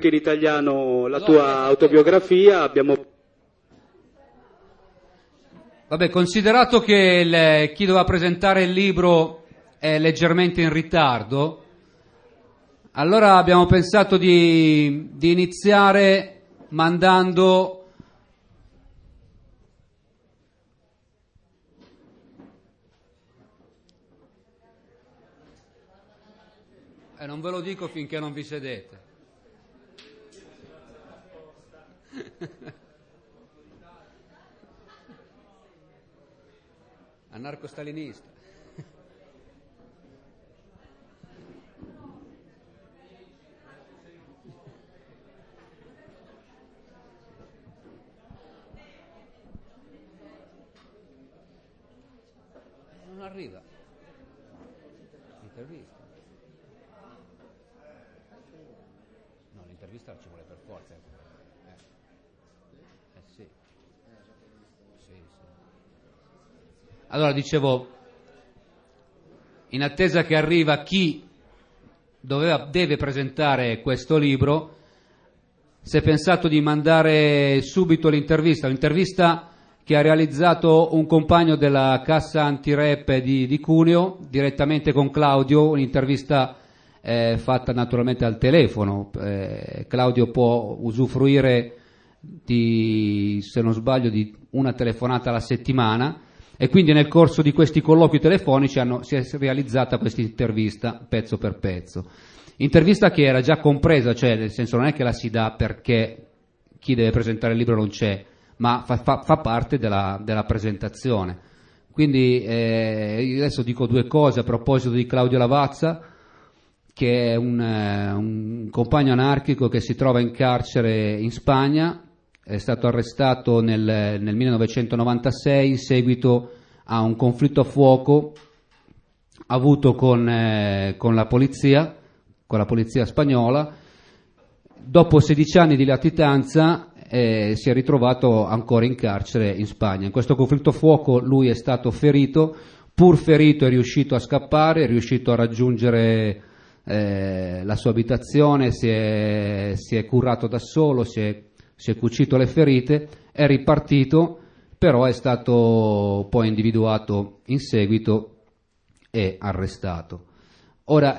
anche in italiano la tua autobiografia, abbiamo... Vabbè, considerato che chi doveva presentare il libro è leggermente in ritardo, allora abbiamo pensato di iniziare mandando... non ve lo dico finché non vi sedete. Anarco-stalinista. Non arriva. Intervista. No, l'intervista ci vuole per forza. Sì. Sì, sì. Allora, dicevo, in attesa che arriva chi deve presentare questo libro, si è pensato di mandare subito l'intervista che ha realizzato un compagno della Cassa Antirep di Cuneo, direttamente con Claudio, un'intervista fatta naturalmente al telefono. Claudio può usufruire se non sbaglio, di una telefonata alla settimana, e quindi nel corso di questi colloqui telefonici si è realizzata questa intervista pezzo per pezzo. Intervista che era già compresa, cioè nel senso non è che la si dà perché chi deve presentare il libro non c'è, ma fa parte della presentazione. Quindi adesso dico due cose a proposito di Claudio Lavazza, che è un compagno anarchico che si trova in carcere in Spagna. È stato arrestato nel 1996 in seguito a un conflitto a fuoco avuto con la polizia spagnola. Dopo 16 anni di latitanza si è ritrovato ancora in carcere in Spagna. In questo conflitto a fuoco lui è stato ferito, pur ferito è riuscito a scappare, è riuscito a raggiungere la sua abitazione, si è curato da solo, si è cucito le ferite, è ripartito, però è stato poi individuato in seguito e arrestato. Ora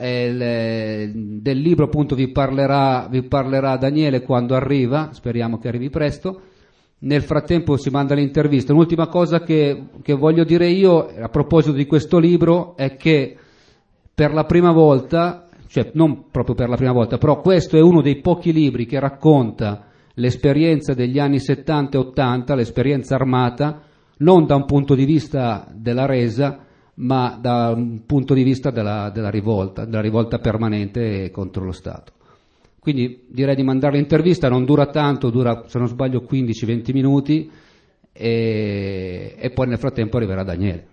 del libro appunto vi parlerà Daniele quando arriva, speriamo che arrivi presto. Nel frattempo si manda l'intervista. Un'ultima cosa che voglio dire io a proposito di questo libro è che per la prima volta, cioè non proprio per la prima volta, però questo è uno dei pochi libri che racconta l'esperienza degli anni 70 e 80, l'esperienza armata, non da un punto di vista della resa, ma da un punto di vista della rivolta permanente contro lo Stato. Quindi direi di mandare l'intervista, non dura tanto, dura se non sbaglio 15-20 minuti e poi nel frattempo arriverà Daniele.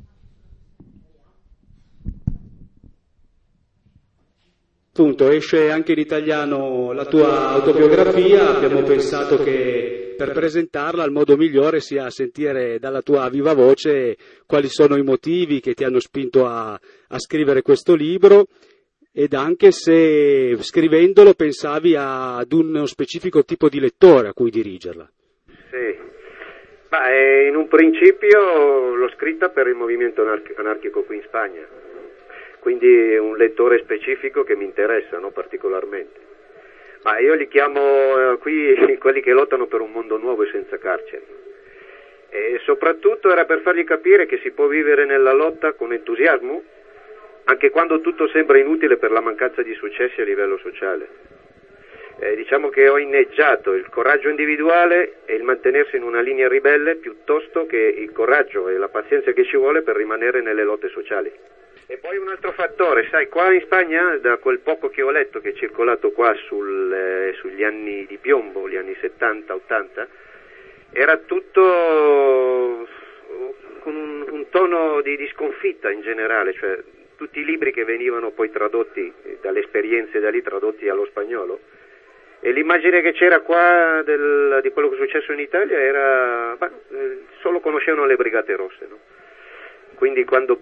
Appunto, esce anche in italiano la tua autobiografia, abbiamo pensato che per presentarla il modo migliore sia sentire dalla tua viva voce quali sono i motivi che ti hanno spinto a scrivere questo libro, ed anche se scrivendolo pensavi ad uno specifico tipo di lettore a cui dirigerla. Sì, in un principio l'ho scritta per il movimento anarchico qui in Spagna. Quindi è un lettore specifico che mi interessa, no, particolarmente. Ma io li chiamo qui quelli che lottano per un mondo nuovo e senza carceri. E soprattutto era per fargli capire che si può vivere nella lotta con entusiasmo, anche quando tutto sembra inutile per la mancanza di successi a livello sociale. Diciamo che ho inneggiato il coraggio individuale e il mantenersi in una linea ribelle piuttosto che il coraggio e la pazienza che ci vuole per rimanere nelle lotte sociali. E poi un altro fattore, sai, qua in Spagna, da quel poco che ho letto che è circolato qua sugli anni di piombo, gli anni 70-80, era tutto con un tono di sconfitta in generale, cioè tutti i libri che venivano poi tradotti dalle esperienze da lì tradotti allo spagnolo, e l'immagine che c'era qua di quello che è successo in Italia era, solo conoscevano le Brigate Rosse, no? Quindi quando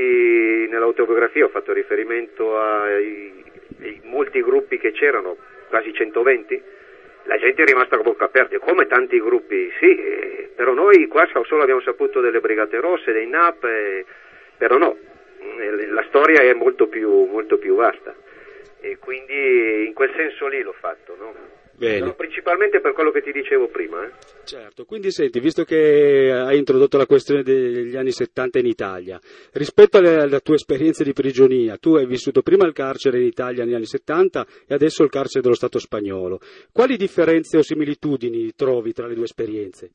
poi nell'autobiografia ho fatto riferimento ai molti gruppi che c'erano, quasi 120, la gente è rimasta a bocca aperta, come tanti gruppi, sì, però noi qua solo abbiamo saputo delle Brigate Rosse, dei NAP, però no, la storia è molto più vasta, e quindi in quel senso lì l'ho fatto, no? Bene. Però principalmente per quello che ti dicevo prima. Certo, quindi senti, visto che hai introdotto la questione degli anni 70 in Italia, rispetto alla tua esperienza di prigionia, tu hai vissuto prima il carcere in Italia negli anni 70 e adesso il carcere dello Stato spagnolo. Quali differenze o similitudini trovi tra le due esperienze?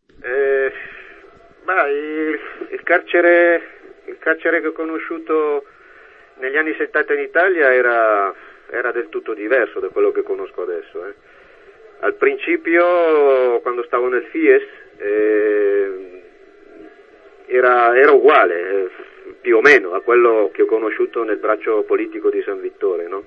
Il carcere che ho conosciuto negli anni 70 in Italia era del tutto diverso da quello che conosco adesso. Al principio, quando stavo nel FIES, era uguale, più o meno, a quello che ho conosciuto nel braccio politico di San Vittore, no?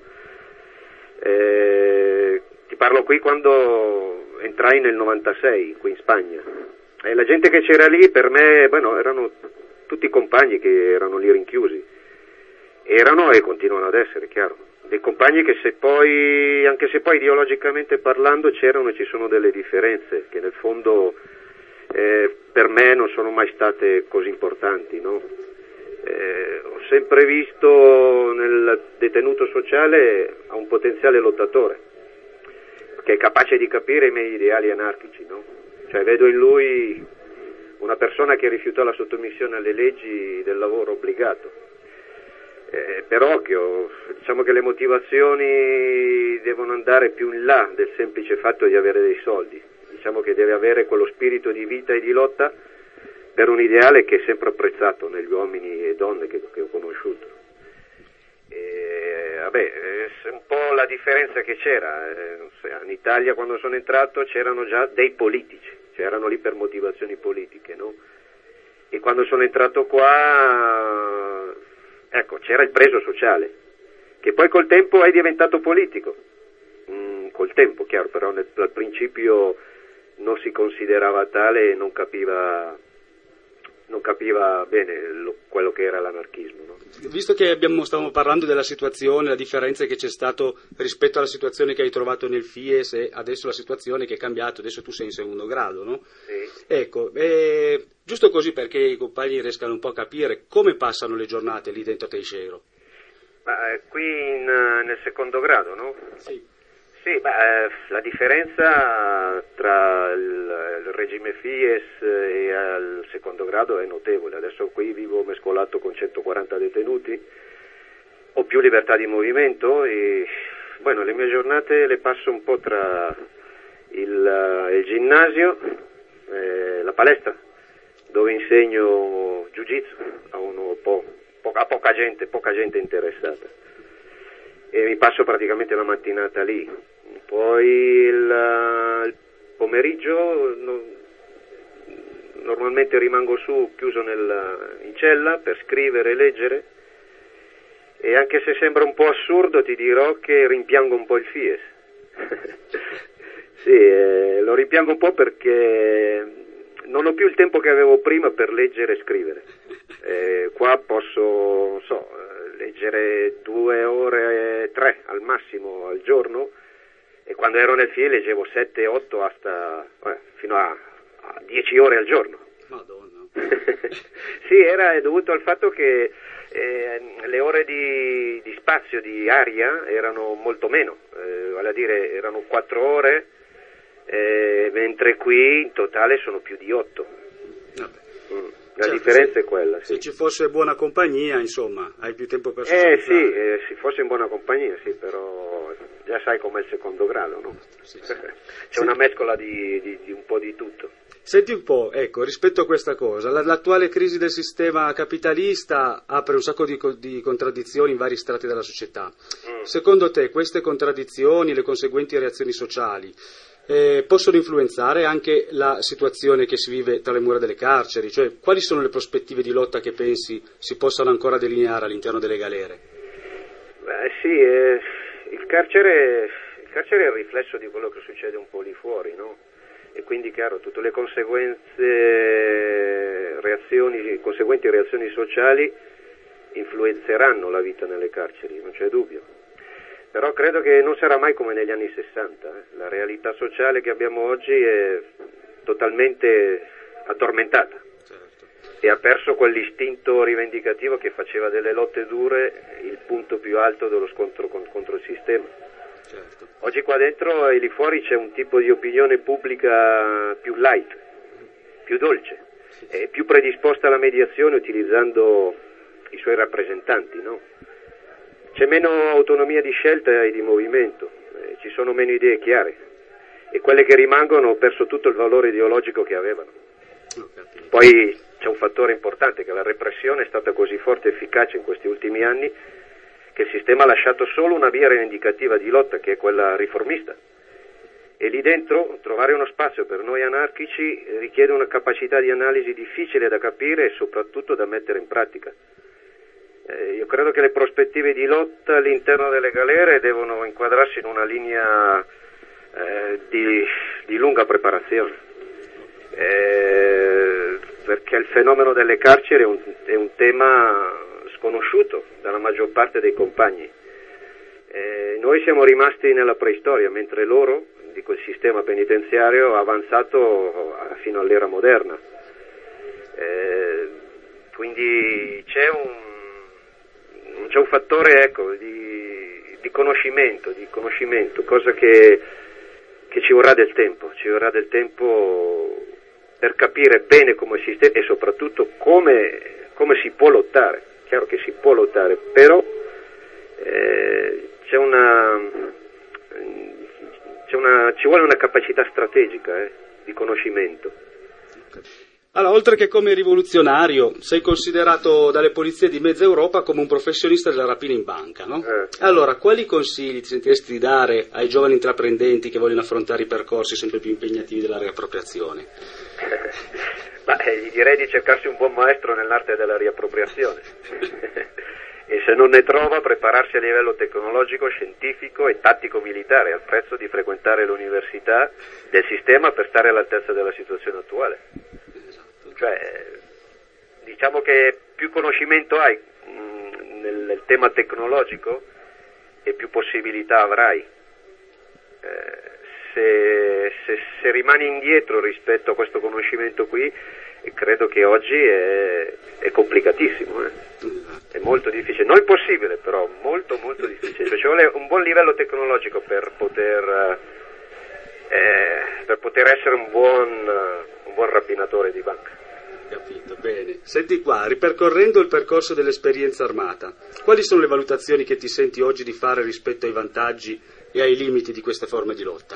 Ti parlo qui quando entrai nel 96, qui in Spagna. E la gente che c'era lì, per me, erano tutti compagni che erano lì rinchiusi. Erano e continuano ad essere, chiaro. Dei compagni che anche se poi ideologicamente parlando c'erano e ci sono delle differenze che nel fondo per me non sono mai state così importanti, no? Ho sempre visto nel detenuto sociale un potenziale lottatore che è capace di capire i miei ideali anarchici, no? Cioè vedo in lui una persona che rifiutò la sottomissione alle leggi del lavoro obbligato. Per occhio, diciamo che le motivazioni devono andare più in là del semplice fatto di avere dei soldi, diciamo che deve avere quello spirito di vita e di lotta per un ideale che è sempre apprezzato negli uomini e donne che ho conosciuto. È un po' la differenza che c'era, in Italia quando sono entrato c'erano già dei politici, c'erano lì per motivazioni politiche, no? E quando sono entrato qua... Ecco, c'era il preso sociale, che poi col tempo è diventato politico, col tempo, chiaro, però al principio non si considerava tale e non capiva bene quello che era l'anarchismo, no? Visto che stavamo parlando della situazione, la differenza che c'è stato rispetto alla situazione che hai trovato nel FIES e adesso la situazione che è cambiata, adesso tu sei in secondo grado, no? Sì. Ecco, giusto così perché i compagni riescano un po' a capire come passano le giornate lì dentro Teixeiro. Qui nel secondo grado, no? Sì. Sì, la differenza tra il regime FIES e al secondo grado è notevole. Adesso qui vivo mescolato con 140 detenuti, ho più libertà di movimento e le mie giornate le passo un po' tra il ginnasio, la palestra, dove insegno Jiu-Jitsu a poca gente interessata. E mi passo praticamente la mattinata lì. Poi il pomeriggio normalmente rimango chiuso in cella per scrivere e leggere, e anche se sembra un po' assurdo ti dirò che rimpiango un po' il FIES. Sì, lo rimpiango un po' perché non ho più il tempo che avevo prima per leggere e scrivere. Qua posso, leggere 2 ore, 3 al massimo al giorno, e quando ero nel FIE leggevo 7, 8 fino a 10 ore al giorno. Madonna. Sì, era dovuto al fatto che le ore di spazio, di aria erano molto meno, vale a dire erano 4 ore, mentre qui in totale sono più di 8. Vabbè. La differenza è quella. Sì. Se ci fosse buona compagnia, insomma, hai più tempo per socializzare. Sì, se fosse in buona compagnia, sì, però già sai com'è il secondo grado, no? Sì. C'è una mescola di un po' di tutto. Senti un po', ecco, rispetto a questa cosa, l'attuale crisi del sistema capitalista apre un sacco di contraddizioni in vari strati della società. Secondo te queste contraddizioni e le conseguenti reazioni sociali possono influenzare anche la situazione che si vive tra le mura delle carceri? Cioè, quali sono le prospettive di lotta che pensi si possano ancora delineare all'interno delle galere? Sì, il carcere è il riflesso di quello che succede un po' lì fuori, no? E quindi, chiaro, tutte le conseguenti reazioni sociali influenzeranno la vita nelle carceri, non c'è dubbio. Però credo che non sarà mai come negli anni 60. La realtà sociale che abbiamo oggi è totalmente addormentata. Certo. E ha perso quell'istinto rivendicativo che faceva delle lotte dure il punto più alto dello scontro contro il sistema. Certo. Oggi qua dentro e lì fuori c'è un tipo di opinione pubblica più light, più dolce, e più predisposta alla mediazione utilizzando i suoi rappresentanti, no? C'è meno autonomia di scelta e di movimento, ci sono meno idee chiare e quelle che rimangono hanno perso tutto il valore ideologico che avevano. Poi c'è un fattore importante, che la repressione è stata così forte e efficace in questi ultimi anni che il sistema ha lasciato solo una via rivendicativa di lotta, che è quella riformista. E lì dentro trovare uno spazio per noi anarchici richiede una capacità di analisi difficile da capire e soprattutto da mettere in pratica. Io credo che le prospettive di lotta all'interno delle galere devono inquadrarsi in una linea di lunga preparazione, perché il fenomeno delle carceri è un tema sconosciuto dalla maggior parte dei compagni. Noi siamo rimasti nella preistoria, mentre loro, di quel sistema penitenziario, ha avanzato fino all'era moderna. Quindi c'è un fattore, ecco, di conoscimento, cosa che ci vorrà del tempo, per capire bene come il sistema e soprattutto come si può lottare. Chiaro che si può lottare, però ci vuole una capacità strategica di conoscimento. Allora, oltre che come rivoluzionario, sei considerato dalle polizie di mezza Europa come un professionista della rapina in banca, no? Allora, quali consigli ti sentiresti di dare ai giovani intraprendenti che vogliono affrontare i percorsi sempre più impegnativi della riappropriazione? Gli direi di cercarsi un buon maestro nell'arte della riappropriazione e se non ne trova prepararsi a livello tecnologico, scientifico e tattico-militare al prezzo di frequentare l'università del sistema per stare all'altezza della situazione attuale. Cioè, diciamo che più conoscimento hai nel tema tecnologico e più possibilità avrai. Se rimani indietro rispetto a questo conoscimento qui, credo che oggi è complicatissimo, è molto difficile, non impossibile, però molto molto difficile. Cioè, ci vuole un buon livello tecnologico per poter essere un buon rapinatore di banca. Capito, bene. Senti qua, ripercorrendo il percorso dell'esperienza armata, quali sono le valutazioni che ti senti oggi di fare rispetto ai vantaggi e ai limiti di queste forme di lotta?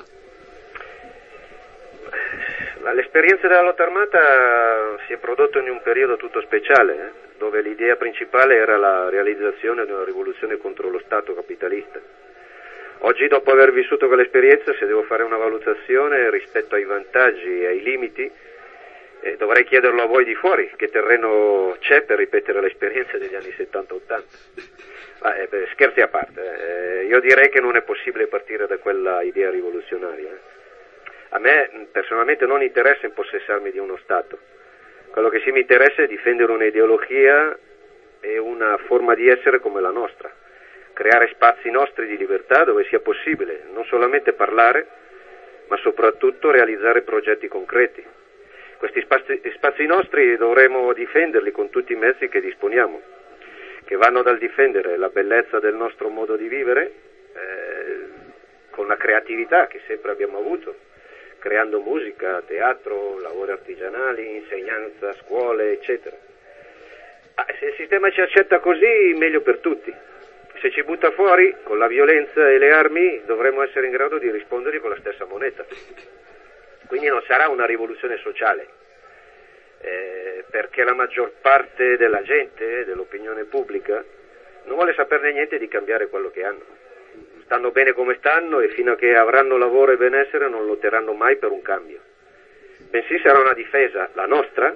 L'esperienza della lotta armata si è prodotta in un periodo tutto speciale, dove l'idea principale era la realizzazione di una rivoluzione contro lo Stato capitalista. Oggi, dopo aver vissuto quell'esperienza, se devo fare una valutazione rispetto ai vantaggi e ai limiti, dovrei chiederlo a voi di fuori, che terreno c'è per ripetere l'esperienza degli anni 70-80. Scherzi a parte, io direi che non è possibile partire da quella idea rivoluzionaria. A me personalmente non interessa impossessarmi di uno Stato, quello che sì mi interessa è difendere un'ideologia e una forma di essere come la nostra, creare spazi nostri di libertà dove sia possibile non solamente parlare, ma soprattutto realizzare progetti concreti. Questi spazi nostri dovremo difenderli con tutti i mezzi che disponiamo, che vanno dal difendere la bellezza del nostro modo di vivere, con la creatività che sempre abbiamo avuto, creando musica, teatro, lavori artigianali, insegnanza, scuole, eccetera. Se il sistema ci accetta così, meglio per tutti. Se ci butta fuori con la violenza e le armi, dovremo essere in grado di rispondergli con la stessa moneta. Quindi non sarà una rivoluzione sociale, perché la maggior parte della gente, dell'opinione pubblica, non vuole saperne niente di cambiare quello che hanno. Stanno bene come stanno e fino a che avranno lavoro e benessere non lotteranno mai per un cambio. Bensì sarà una difesa, la nostra,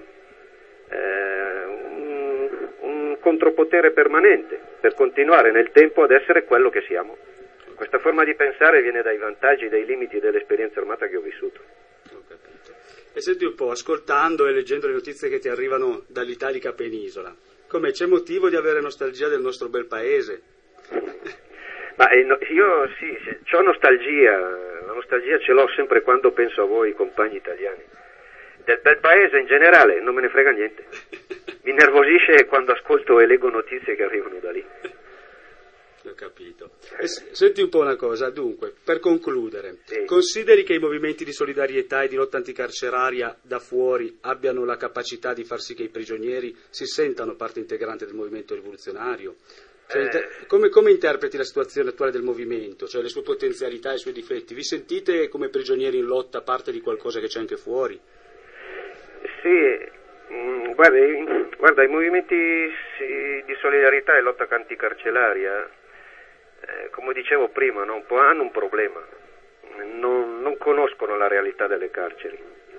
un contropotere permanente per continuare nel tempo ad essere quello che siamo. Questa forma di pensare viene dai vantaggi e dai limiti dell'esperienza armata che ho vissuto. Ho capito. E senti un po', ascoltando e leggendo le notizie che ti arrivano dall'italica penisola, come c'è motivo di avere nostalgia del nostro bel paese? Io sì, c'ho nostalgia, la nostalgia ce l'ho sempre quando penso a voi compagni italiani. Del bel paese in generale non me ne frega niente. Mi nervosisce quando ascolto e leggo notizie che arrivano da lì. Ho capito. Senti un po' una cosa, dunque, per concludere, sì. Consideri che i movimenti di solidarietà e di lotta anticarceraria da fuori abbiano la capacità di far sì che i prigionieri si sentano parte integrante del movimento rivoluzionario? Cioè, come interpreti la situazione attuale del movimento, cioè le sue potenzialità e i suoi difetti? Vi sentite come prigionieri in lotta parte di qualcosa che c'è anche fuori? Sì, guarda, i movimenti di solidarietà e lotta anticarceraria, come dicevo prima, no, hanno un problema, non conoscono la realtà delle carceri.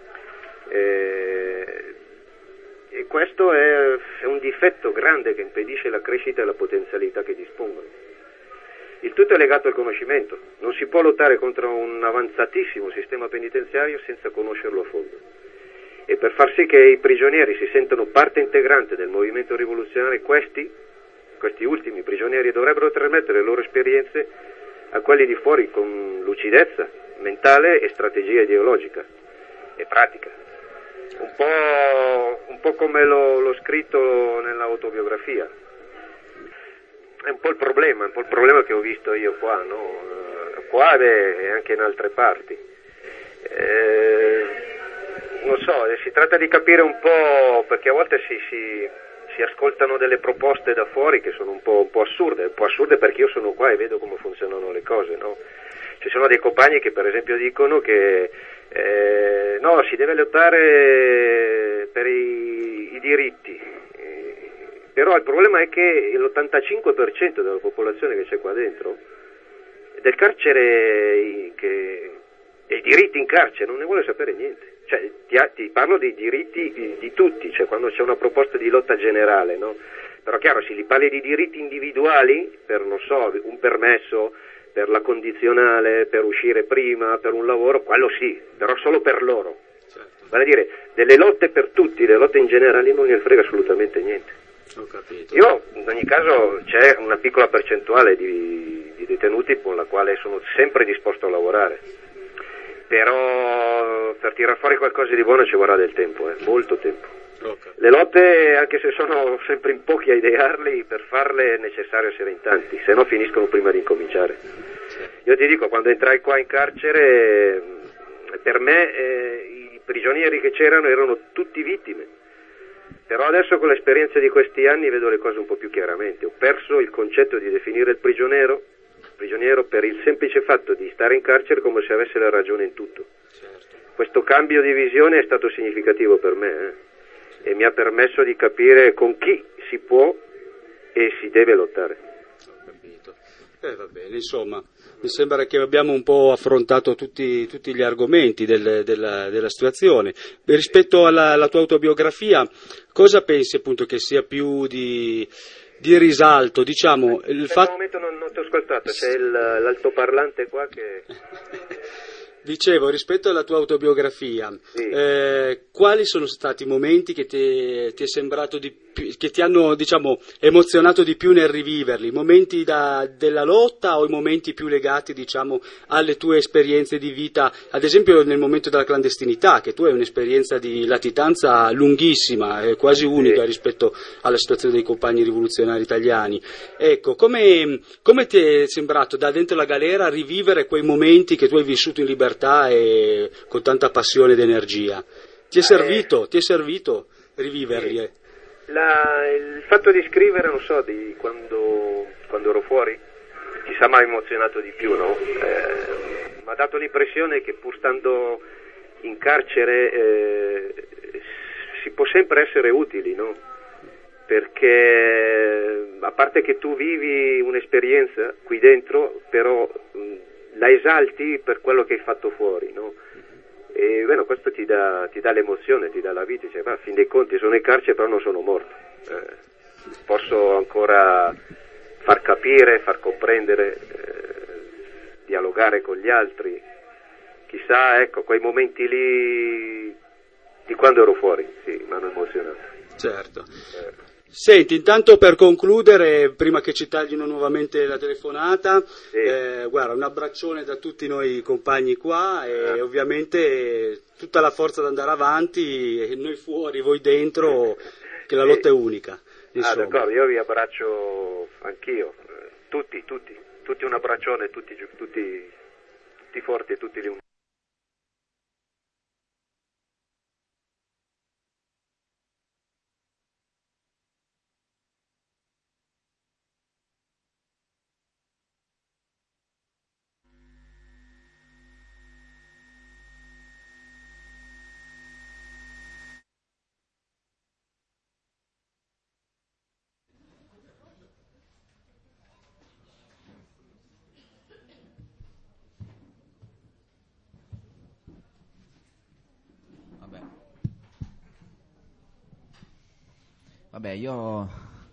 E questo è un difetto grande che impedisce la crescita e la potenzialità che dispongono. Il tutto è legato al conoscimento. Non si può lottare contro un avanzatissimo sistema penitenziario senza conoscerlo a fondo. E per far sì che i prigionieri si sentano parte integrante del movimento rivoluzionario, questi ultimi prigionieri dovrebbero trasmettere le loro esperienze a quelli di fuori con lucidezza mentale e strategia ideologica e pratica. Un po' come l'ho scritto nell'autobiografia. È un po' il problema che ho visto io qua, no? Qua e anche in altre parti. Non so, si tratta di capire un po', perché a volte si ascoltano delle proposte da fuori che sono un po' assurde perché io sono qua e vedo come funzionano le cose, no? Ci sono dei compagni che per esempio dicono che no, si deve lottare per i diritti, però il problema è che l'85% della popolazione che c'è qua dentro, del carcere dei diritti in carcere, non ne vuole sapere niente. Cioè, ti parlo dei diritti di tutti, cioè quando c'è una proposta di lotta generale, no? Però chiaro, se li parli di diritti individuali, per non so, un permesso, per la condizionale, per uscire prima, per un lavoro, quello sì, però solo per loro. Certo. Vale a dire, delle lotte per tutti, le lotte in generale non ne frega assolutamente niente. Ho capito. Io, in ogni caso, c'è una piccola percentuale di detenuti con la quale sono sempre disposto a lavorare. Però per tirar fuori qualcosa di buono ci vorrà del tempo, molto tempo. Okay. Le lotte, anche se sono sempre in pochi a idearli, per farle è necessario essere in tanti, se no finiscono prima di incominciare. Io ti dico, quando entrai qua in carcere, per me i prigionieri che c'erano erano tutti vittime, però adesso con l'esperienza di questi anni vedo le cose un po' più chiaramente. Ho perso il concetto di definire il prigioniero per il semplice fatto di stare in carcere come se avesse la ragione in tutto. Certo. Questo cambio di visione è stato significativo per me e mi ha permesso di capire con chi si può e si deve lottare. Ho capito. Va bene, insomma, mi sembra che abbiamo un po' affrontato tutti gli argomenti della situazione. Rispetto alla tua autobiografia, cosa pensi appunto che sia più di risalto, diciamo, il fatto... In questo momento non ti ho ascoltato, c'è l'altoparlante qua che... Dicevo, rispetto alla tua autobiografia, sì. Quali sono stati i momenti che ti è sembrato di più, che ti hanno, diciamo, emozionato di più nel riviverli? I momenti della lotta o i momenti più legati, diciamo, alle tue esperienze di vita, ad esempio nel momento della clandestinità, che tu hai un'esperienza di latitanza lunghissima, quasi unica rispetto alla situazione dei compagni rivoluzionari italiani. Ecco, come ti è sembrato da dentro la galera rivivere quei momenti che tu hai vissuto in libertà e con tanta passione ed energia? Ti è servito riviverli? Il fatto di scrivere, non so, di quando ero fuori, chissà, mi ha emozionato di più, no? Mi ha dato l'impressione che pur stando in carcere si può sempre essere utili, no? Perché a parte che tu vivi un'esperienza qui dentro, però la esalti per quello che hai fatto fuori, no? E bueno, questo ti dà l'emozione, ti dà la vita, dice, a fin dei conti sono in carcere però non sono morto, posso ancora far capire, far comprendere, dialogare con gli altri, chissà, ecco, quei momenti lì di quando ero fuori, sì, mi hanno emozionato. Certo. Senti, intanto per concludere, prima che ci taglino nuovamente la telefonata, guarda, un abbraccione da tutti noi compagni qua e ovviamente tutta la forza ad andare avanti, e noi fuori, voi dentro, che la lotta è unica. Insomma. D'accordo, io vi abbraccio anch'io, tutti un abbraccione, tutti forti e tutti li Vabbè, io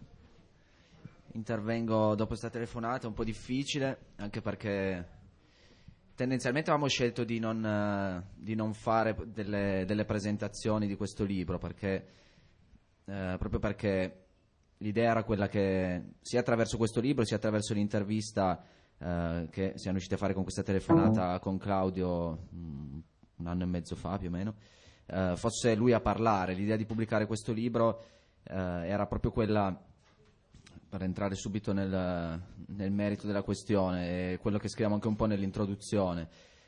intervengo dopo questa telefonata, un po' difficile, anche perché tendenzialmente avevamo scelto di non fare delle presentazioni di questo libro, proprio perché l'idea era quella che sia attraverso questo libro, sia attraverso l'intervista che siamo riusciti a fare con questa telefonata con Claudio un anno e mezzo fa più o meno, fosse lui a parlare. L'idea di pubblicare questo libro era proprio quella, per entrare subito nel merito della questione, quello che scriviamo anche un po' nell'introduzione.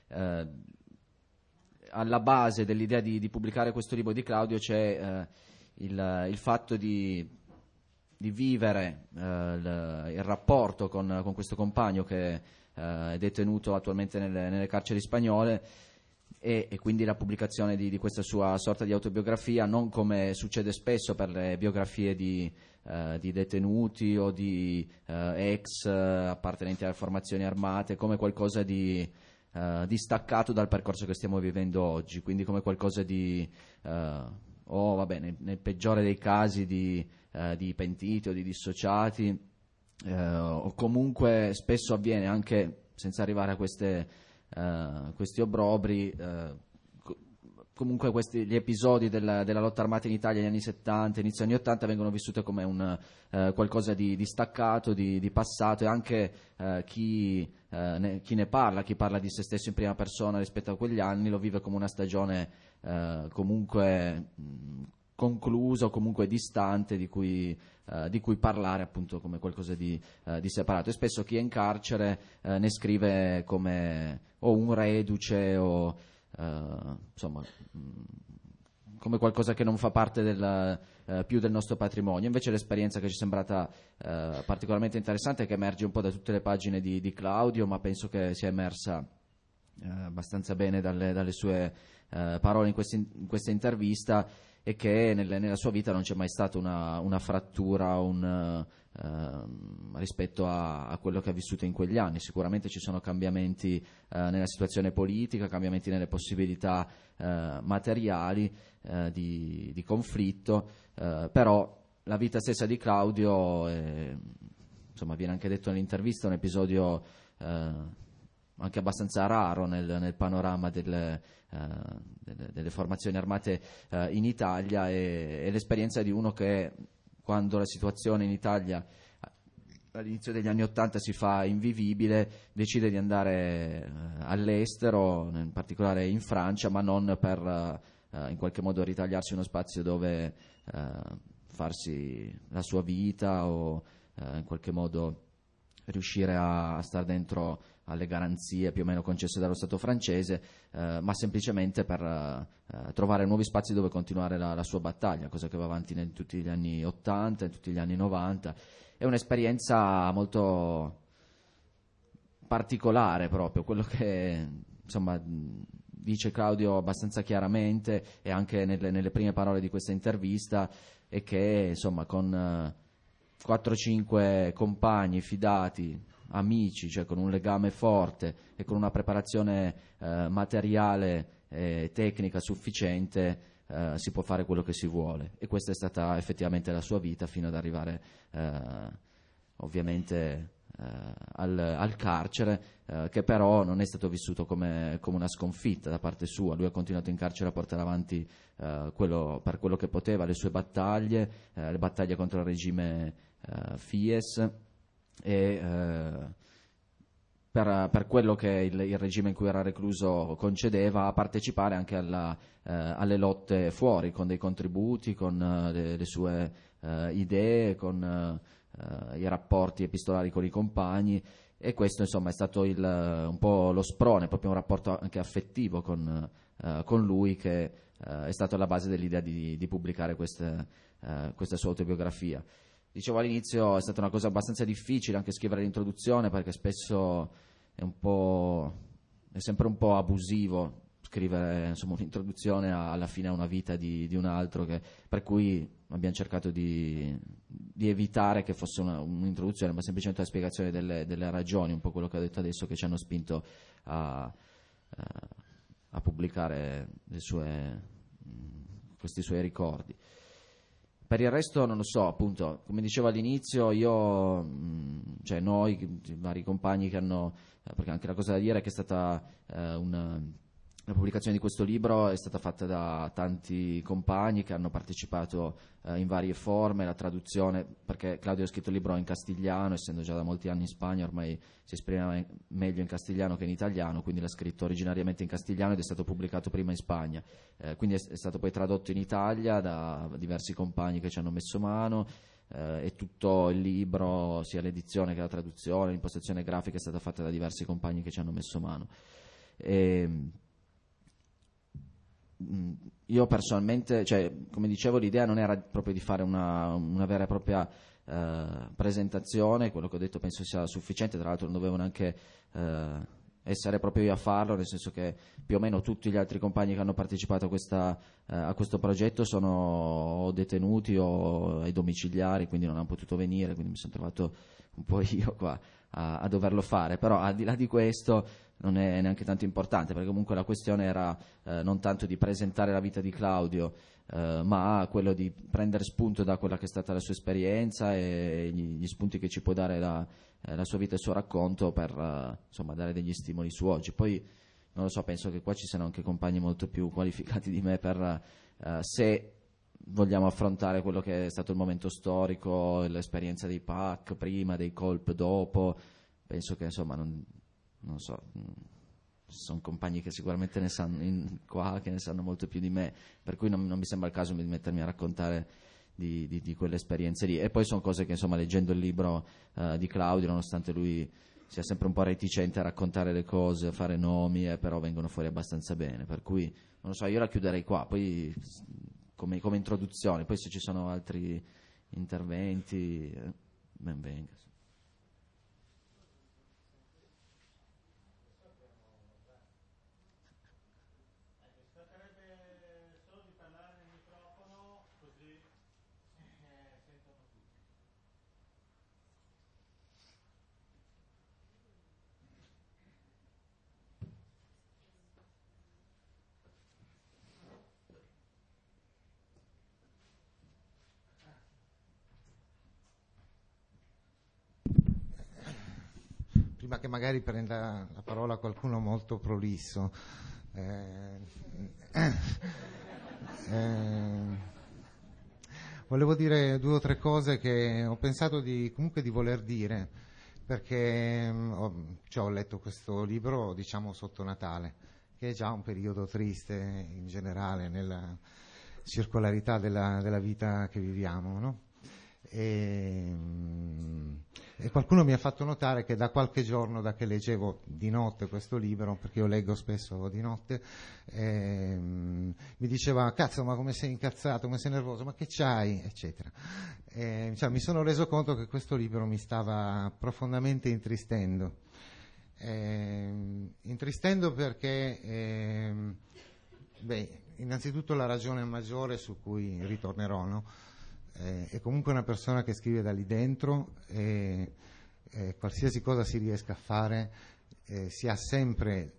Alla base dell'idea di pubblicare questo libro di Claudio c'è il fatto di vivere il rapporto con questo compagno che è detenuto attualmente nelle carceri spagnole, e quindi la pubblicazione di questa sua sorta di autobiografia, non come succede spesso per le biografie di detenuti o di ex appartenenti alle formazioni armate, come qualcosa di staccato dal percorso che stiamo vivendo oggi, quindi come qualcosa di nel peggiore dei casi di pentiti o di dissociati, o comunque spesso avviene anche senza arrivare a questi obbrobri, comunque gli episodi della lotta armata in Italia negli anni 70, inizio anni 80 vengono vissuti come qualcosa di staccato, di passato, e anche chi ne parla, chi parla di se stesso in prima persona rispetto a quegli anni, lo vive come una stagione comunque conclusa o comunque distante, di cui parlare appunto come qualcosa di separato. E spesso chi è in carcere ne scrive come o un reduce o insomma come qualcosa che non fa parte più del nostro patrimonio. Invece l'esperienza che ci è sembrata particolarmente interessante, che emerge un po' da tutte le pagine di Claudio, ma penso che sia emersa abbastanza bene dalle sue parole in questa intervista, e che nella sua vita non c'è mai stata una frattura rispetto a quello che ha vissuto in quegli anni. Sicuramente ci sono cambiamenti nella situazione politica, cambiamenti nelle possibilità materiali di conflitto, però la vita stessa di Claudio insomma, viene anche detto nell'intervista, un episodio anche abbastanza raro nel panorama delle formazioni armate in Italia, e l'esperienza di uno che, quando la situazione in Italia all'inizio degli anni '80 si fa invivibile, decide di andare all'estero, in particolare in Francia, ma non per in qualche modo ritagliarsi uno spazio dove farsi la sua vita o in qualche modo riuscire a stare dentro alle garanzie più o meno concesse dallo Stato francese, ma semplicemente per trovare nuovi spazi dove continuare la sua battaglia, cosa che va avanti in tutti gli anni '80, in tutti gli anni '90. È un'esperienza molto particolare, proprio quello che insomma dice Claudio abbastanza chiaramente, e anche nelle prime parole di questa intervista, è che insomma con 4-5 compagni fidati, amici, cioè con un legame forte e con una preparazione materiale e tecnica sufficiente, si può fare quello che si vuole. E questa è stata effettivamente la sua vita, fino ad arrivare ovviamente al carcere, che però non è stato vissuto come una sconfitta da parte sua. Lui ha continuato in carcere a portare avanti per quello che poteva le sue battaglie, le battaglie contro il regime Fies, e per quello che il regime in cui era recluso concedeva, a partecipare anche alle lotte fuori, con dei contributi, con le sue idee, con i rapporti epistolari con i compagni, e questo insomma è stato un po' lo sprone, proprio un rapporto anche affettivo con lui, che è stato alla base dell'idea di pubblicare questa sua autobiografia. Dicevo all'inizio, è stata una cosa abbastanza difficile anche scrivere l'introduzione, perché spesso è sempre un po' abusivo scrivere, insomma, un'introduzione alla fine a una vita di un altro, per cui abbiamo cercato di evitare che fosse un'introduzione, ma semplicemente la spiegazione delle ragioni, un po' quello che ho detto adesso, che ci hanno spinto a pubblicare questi suoi ricordi. Per il resto non lo so, appunto, come dicevo all'inizio, noi, i vari compagni che hanno, perché anche la cosa da dire è che è stata la pubblicazione di questo libro è stata fatta da tanti compagni che hanno partecipato in varie forme, la traduzione, perché Claudio ha scritto il libro in castigliano, essendo già da molti anni in Spagna, ormai si esprimeva meglio in castigliano che in italiano, quindi l'ha scritto originariamente in castigliano ed è stato pubblicato prima in Spagna, quindi è stato poi tradotto in Italia da diversi compagni che ci hanno messo mano, e tutto il libro, sia l'edizione che la traduzione, l'impostazione grafica, è stata fatta da diversi compagni che ci hanno messo mano. Io personalmente, come dicevo, l'idea non era proprio di fare una vera e propria presentazione, quello che ho detto penso sia sufficiente, tra l'altro non dovevo neanche essere proprio io a farlo, nel senso che più o meno tutti gli altri compagni che hanno partecipato a questo progetto sono o detenuti o ai domiciliari, quindi non hanno potuto venire, quindi mi sono trovato un po' io qua a doverlo fare, però al di là di questo non è neanche tanto importante, perché comunque la questione era non tanto di presentare la vita di Claudio, ma quello di prendere spunto da quella che è stata la sua esperienza e gli spunti che ci può dare la sua vita e il suo racconto per insomma dare degli stimoli su oggi. Poi non lo so, penso che qua ci siano anche compagni molto più qualificati di me per se vogliamo affrontare quello che è stato il momento storico, l'esperienza dei PAC prima, dei colp dopo. Penso che insomma non so, sono compagni che sicuramente ne sanno qua, che ne sanno molto più di me, per cui non mi sembra il caso di mettermi a raccontare di quelle esperienze lì. E poi sono cose che insomma, leggendo il libro di Claudio, nonostante lui sia sempre un po' reticente a raccontare le cose, a fare nomi, però vengono fuori abbastanza bene, per cui non lo so, io la chiuderei qua, poi come introduzione, poi se ci sono altri interventi ben venga. Prima che magari prenda la parola qualcuno molto prolisso, volevo dire 2 o 3 cose che ho pensato comunque di voler dire, perché ho letto questo libro, diciamo, sotto Natale, che è già un periodo triste in generale nella circolarità della vita che viviamo, no? E qualcuno mi ha fatto notare che da qualche giorno, da che leggevo di notte questo libro, perché io leggo spesso di notte, mi diceva: cazzo, ma come sei incazzato, come sei nervoso, ma che c'hai, eccetera. Mi sono reso conto che questo libro mi stava profondamente intristendo perché innanzitutto la ragione maggiore su cui ritornerò, no? È comunque una persona che scrive da lì dentro, e qualsiasi cosa si riesca a fare si ha sempre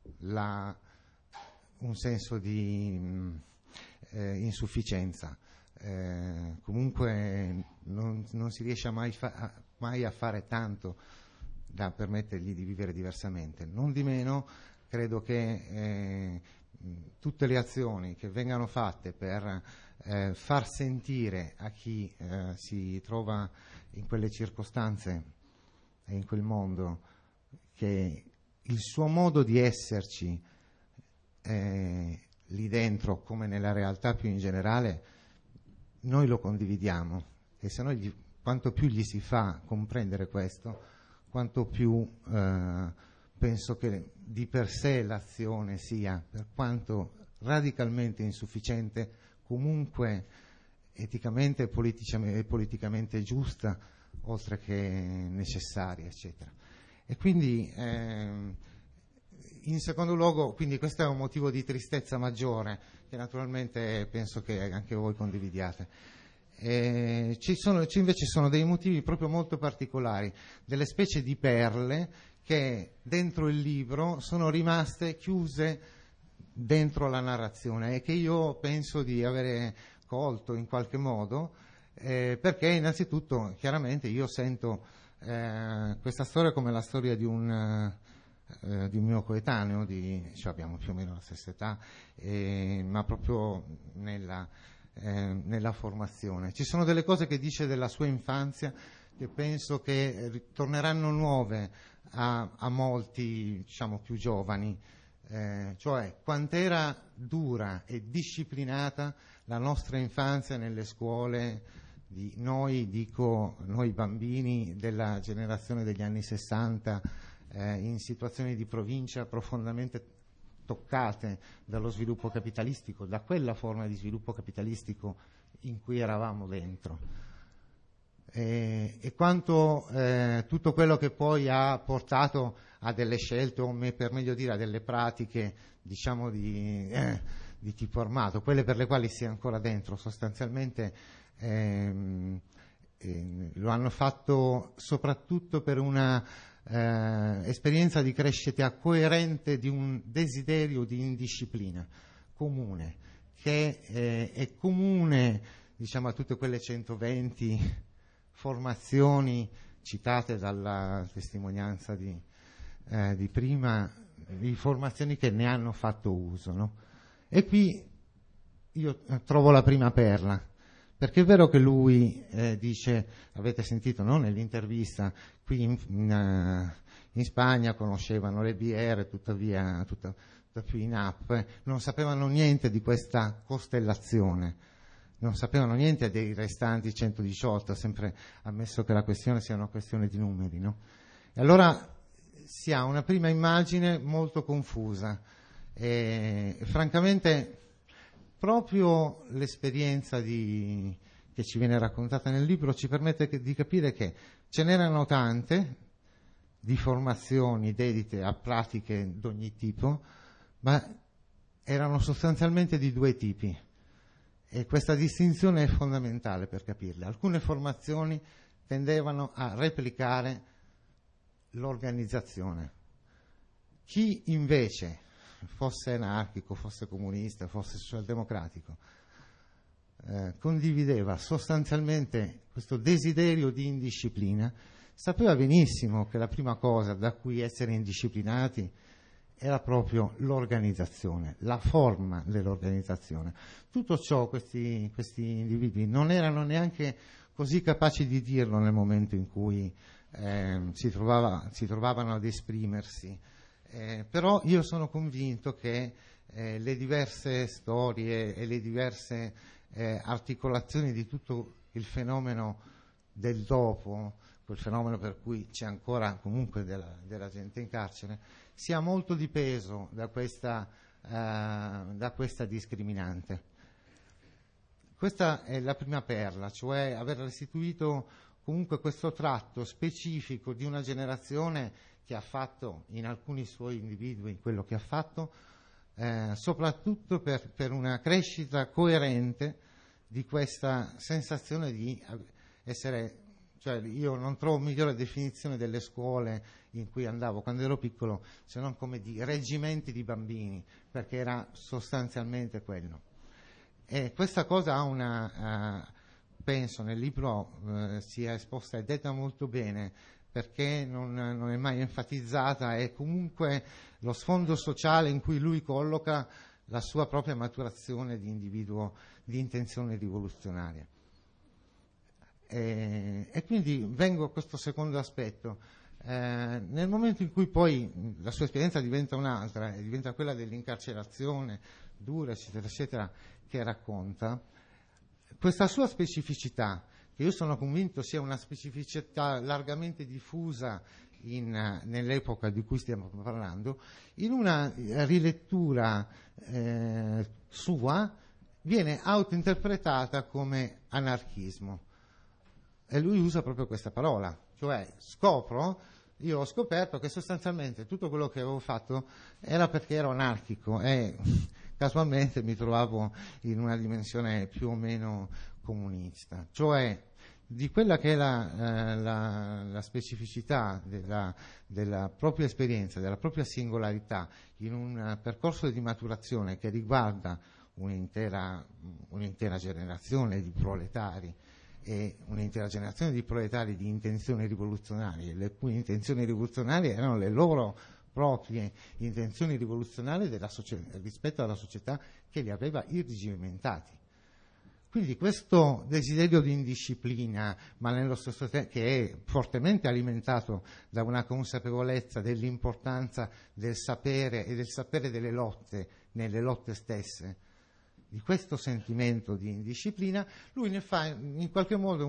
un senso di insufficienza, comunque non si riesce mai a fare tanto da permettergli di vivere diversamente. Non di meno, credo che tutte le azioni che vengano fatte per far sentire a chi si trova in quelle circostanze e in quel mondo che il suo modo di esserci lì dentro, come nella realtà più in generale, noi lo condividiamo, e se noi quanto più gli si fa comprendere questo, quanto più penso che di per sé l'azione sia, per quanto radicalmente insufficiente, comunque eticamente e politicamente giusta, oltre che necessaria, eccetera. E quindi in secondo luogo, quindi questo è un motivo di tristezza maggiore, che naturalmente penso che anche voi condividiate. Invece sono dei motivi proprio molto particolari, delle specie di perle che dentro il libro sono rimaste chiuse dentro la narrazione e che io penso di avere colto in qualche modo, perché innanzitutto chiaramente io sento questa storia come la storia di un mio coetaneo, cioè abbiamo più o meno la stessa età, ma proprio nella formazione. Ci sono delle cose che dice della sua infanzia che penso che torneranno nuove a molti, diciamo, più giovani, cioè quant'era dura e disciplinata la nostra infanzia nelle scuole di noi bambini della generazione degli anni 60, in situazioni di provincia profondamente toccate dallo sviluppo capitalistico, da quella forma di sviluppo capitalistico in cui eravamo dentro. E quanto tutto quello che poi ha portato a delle scelte, o per meglio dire a delle pratiche, diciamo, di tipo armato, quelle per le quali si è ancora dentro, sostanzialmente lo hanno fatto soprattutto per una esperienza di crescita coerente di un desiderio di indisciplina comune, che è comune, diciamo, a tutte quelle 120 formazioni citate dalla testimonianza di prima, di formazioni che ne hanno fatto uso, no? E qui io trovo la prima perla, perché è vero che lui dice, avete sentito, no, nell'intervista, qui in Spagna conoscevano le BR, tuttavia tutta più in app, non sapevano niente di questa costellazione, non sapevano niente dei restanti 118, sempre ammesso che la questione sia una questione di numeri, no? E allora si ha una prima immagine molto confusa e francamente proprio l'esperienza che ci viene raccontata nel libro ci permette di capire che ce n'erano tante di formazioni dedite a pratiche d'ogni tipo, ma erano sostanzialmente di due tipi, e questa distinzione è fondamentale per capirle. Alcune formazioni tendevano a replicare l'organizzazione. Chi invece fosse anarchico, fosse comunista, fosse socialdemocratico, condivideva sostanzialmente questo desiderio di indisciplina, sapeva benissimo che la prima cosa da cui essere indisciplinati era proprio l'organizzazione, la forma dell'organizzazione. Tutto ciò questi individui non erano neanche così capaci di dirlo nel momento in cui si trovavano ad esprimersi. Però io sono convinto che le diverse storie e le diverse articolazioni di tutto il fenomeno del dopo, quel fenomeno per cui c'è ancora comunque della gente in carcere, sia molto dipeso da questa discriminante. Questa è la prima perla, cioè aver restituito comunque questo tratto specifico di una generazione che ha fatto in alcuni suoi individui quello che ha fatto, soprattutto per una crescita coerente di questa sensazione di essere, cioè io non trovo migliore definizione delle scuole in cui andavo quando ero piccolo se non come di reggimenti di bambini, perché era sostanzialmente quello. E questa cosa ha penso nel libro sia esposta e detta molto bene perché non è mai enfatizzata, è comunque lo sfondo sociale in cui lui colloca la sua propria maturazione di individuo di intenzione rivoluzionaria. E quindi vengo a questo secondo aspetto. Nel momento in cui poi la sua esperienza diventa un'altra, e diventa quella dell'incarcerazione dura, eccetera, eccetera, che racconta, questa sua specificità, che io sono convinto sia una specificità largamente diffusa nell'epoca di cui stiamo parlando, in una rilettura sua viene autointerpretata come anarchismo. E lui usa proprio questa parola, cioè io ho scoperto che sostanzialmente tutto quello che avevo fatto era perché ero anarchico e casualmente mi trovavo in una dimensione più o meno comunista, cioè di quella che è la specificità della propria esperienza, della propria singolarità in un percorso di maturazione che riguarda un'intera generazione di proletari e un'intera generazione di proletari di intenzioni rivoluzionarie, le cui intenzioni rivoluzionarie erano le loro proprie intenzioni rivoluzionarie rispetto alla società che li aveva irrigimentati. Quindi questo desiderio di indisciplina, ma nello stesso tempo che è fortemente alimentato da una consapevolezza dell'importanza del sapere e del sapere delle lotte, nelle lotte stesse, di questo sentimento di indisciplina, lui ne fa in qualche modo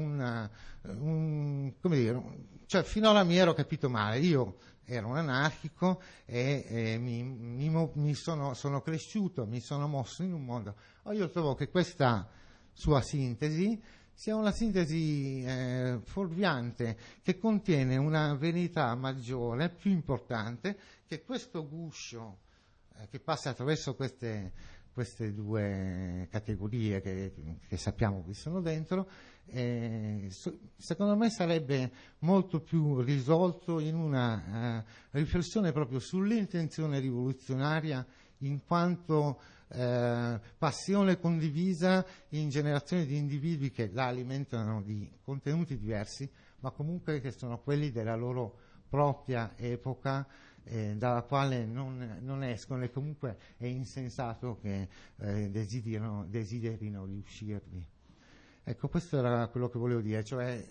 cioè finora mi ero capito male, io ero un anarchico e sono cresciuto, mi sono mosso in un modo, io trovo che questa sua sintesi sia una sintesi fuorviante, che contiene una verità maggiore, più importante, che questo guscio che passa attraverso queste due categorie che sappiamo che sono dentro, secondo me sarebbe molto più risolto in una riflessione proprio sull'intenzione rivoluzionaria in quanto passione condivisa in generazioni di individui che la alimentano di contenuti diversi, ma comunque che sono quelli della loro propria epoca, dalla quale non escono, e comunque è insensato che desiderino di uscirvi. Ecco, questo era quello che volevo dire, cioè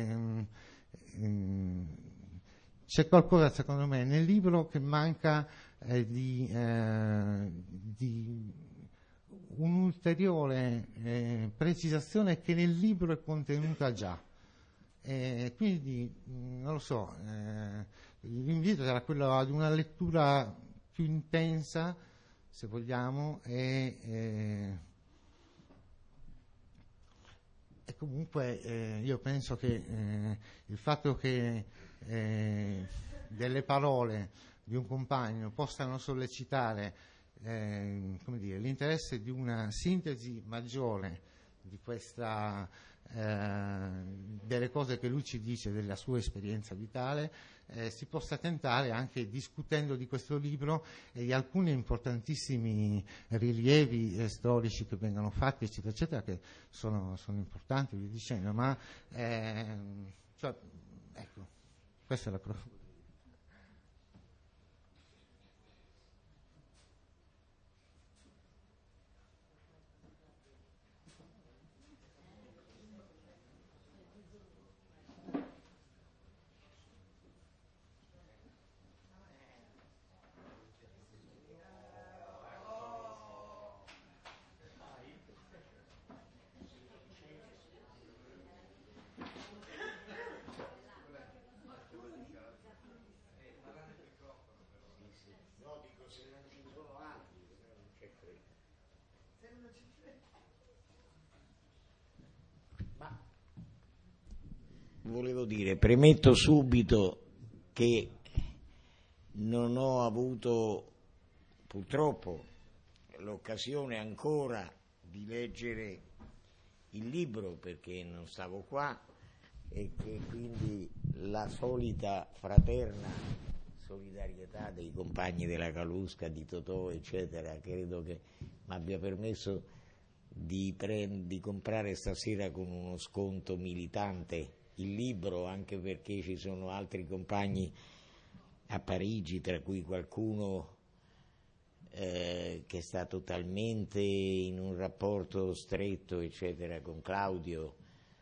c'è qualcosa secondo me nel libro che manca di un'ulteriore precisazione che nel libro è contenuta già. Quindi non lo so, l'invito era quello ad una lettura più intensa, se vogliamo, e comunque io penso che il fatto che delle parole di un compagno possano sollecitare l'interesse di una sintesi maggiore di questa delle cose che lui ci dice della sua esperienza vitale, si possa tentare anche discutendo di questo libro e di alcuni importantissimi rilievi storici che vengono fatti, eccetera, eccetera, che sono importanti, vi dicendo, ma ecco, questa è la cosa. Volevo dire, premetto subito che non ho avuto purtroppo l'occasione ancora di leggere il libro perché non stavo qua, e che quindi la solita fraterna solidarietà dei compagni della Calusca, di Totò, eccetera, credo che mi abbia permesso di comprare stasera con uno sconto militante il libro, anche perché ci sono altri compagni a Parigi, tra cui qualcuno che è stato talmente in un rapporto stretto, eccetera, con Claudio,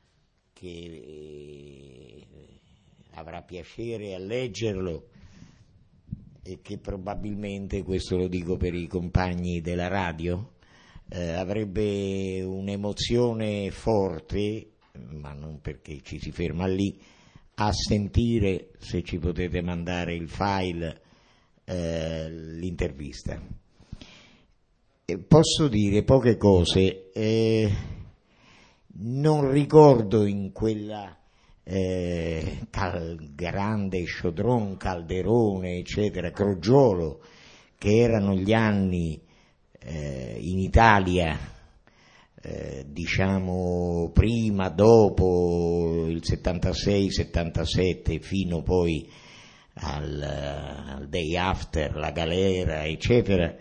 che avrà piacere a leggerlo, e che probabilmente, questo lo dico per i compagni della radio, avrebbe un'emozione forte, ma non perché ci si ferma lì, a sentire, se ci potete mandare il file, l'intervista. Posso dire poche cose, non ricordo in quella grande Chaudron, Calderone, eccetera, Crogiolo, che erano gli anni in Italia, diciamo prima, dopo il 76-77, fino poi al day after, la galera, eccetera.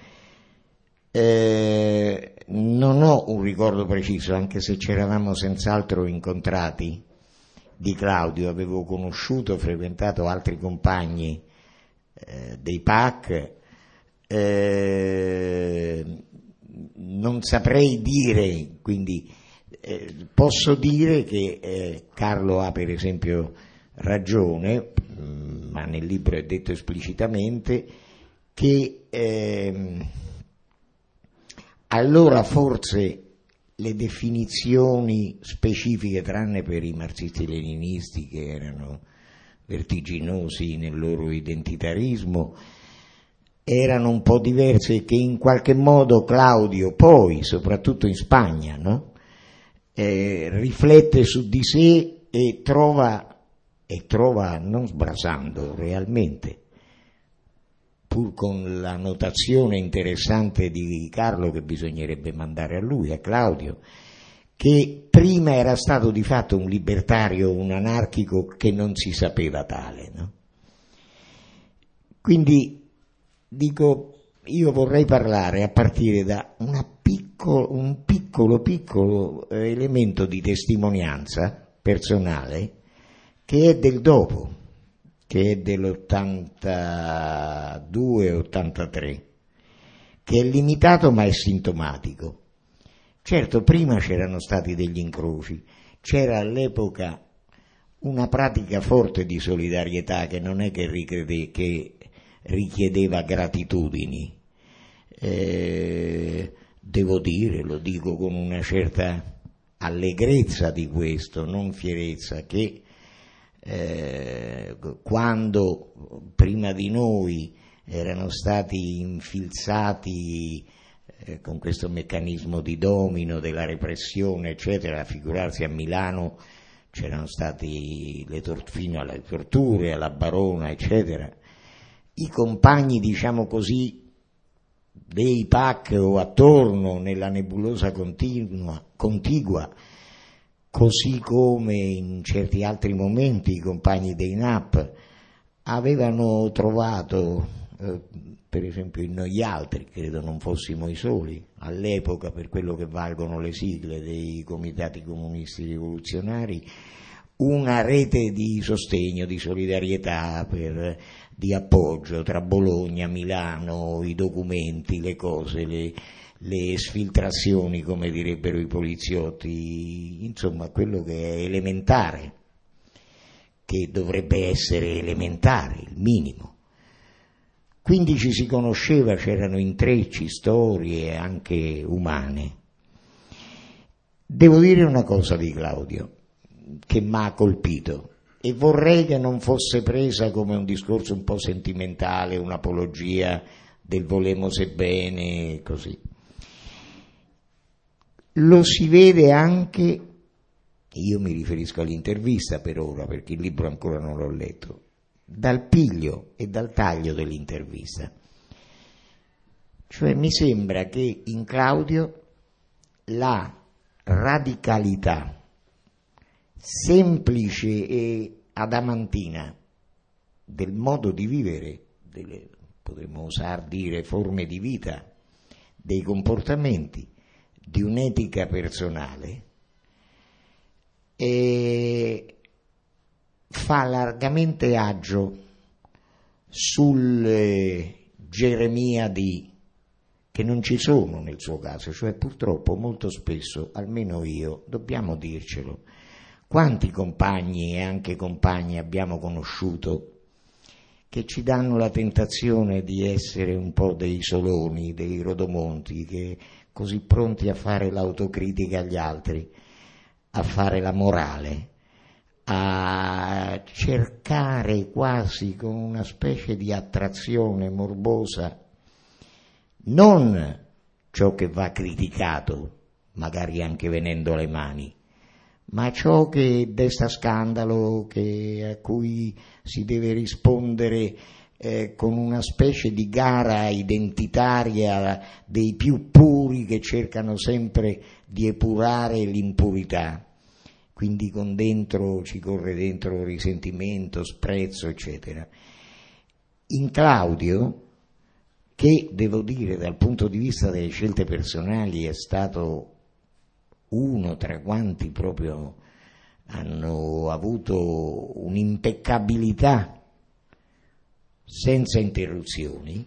Non ho un ricordo preciso, anche se ci eravamo senz'altro incontrati, di Claudio. Avevo conosciuto, frequentato altri compagni dei PAC, non saprei dire, quindi posso dire che Carlo ha per esempio ragione, ma nel libro è detto esplicitamente, che allora forse le definizioni specifiche, tranne per i marxisti-leninisti che erano vertiginosi nel loro identitarismo, erano un po' diverse, e che in qualche modo Claudio poi, soprattutto in Spagna, no? Riflette su di sé e trova, non sbrasando realmente, pur con la notazione interessante di Carlo che bisognerebbe mandare a lui, a Claudio, che prima era stato di fatto un libertario, un anarchico che non si sapeva tale, no? Quindi dico, io vorrei parlare a partire da un piccolo elemento di testimonianza personale che è del dopo, che è dell'82-83, che è limitato ma è sintomatico. Certo, prima c'erano stati degli incroci, c'era all'epoca una pratica forte di solidarietà che non è che richiedeva gratitudini. Devo dire, lo dico con una certa allegrezza di questo, non fierezza, che quando prima di noi erano stati infilzati con questo meccanismo di domino della repressione, eccetera, figurarsi a Milano c'erano stati fino alle torture, alla Barona, eccetera, i compagni, diciamo così, dei PAC o attorno nella nebulosa contigua, così come in certi altri momenti i compagni dei NAP avevano trovato, per esempio in noi altri, credo non fossimo i soli, all'epoca, per quello che valgono le sigle dei comitati comunisti rivoluzionari, una rete di sostegno, di solidarietà, di appoggio tra Bologna, Milano, i documenti, le cose, le sfiltrazioni, come direbbero i poliziotti, insomma quello che è elementare, che dovrebbe essere elementare, il minimo. Quindi ci si conosceva, c'erano intrecci, storie anche umane. Devo dire una cosa di Claudio che mi ha colpito, e vorrei che non fosse presa come un discorso un po' sentimentale, un'apologia del volemos bene, così. Lo si vede anche, io mi riferisco all'intervista per ora, perché il libro ancora non l'ho letto, dal piglio e dal taglio dell'intervista. Cioè mi sembra che in Claudio la radicalità semplice e adamantina del modo di vivere, delle, potremmo osar dire, forme di vita, dei comportamenti, di un'etica personale, fa largamente agio sul Geremiadi che non ci sono nel suo caso, cioè purtroppo molto spesso, almeno io, dobbiamo dircelo, quanti compagni e anche compagne abbiamo conosciuto che ci danno la tentazione di essere un po' dei Soloni, dei Rodomonti, che così pronti a fare l'autocritica agli altri, a fare la morale, a cercare quasi con una specie di attrazione morbosa non ciò che va criticato, magari anche venendo alle mani, ma ciò che desta scandalo, a cui si deve rispondere con una specie di gara identitaria dei più puri che cercano sempre di epurare l'impurità. Quindi ci corre dentro risentimento, sprezzo, eccetera. In Claudio, che devo dire dal punto di vista delle scelte personali è stato uno tra quanti proprio hanno avuto un'impeccabilità senza interruzioni,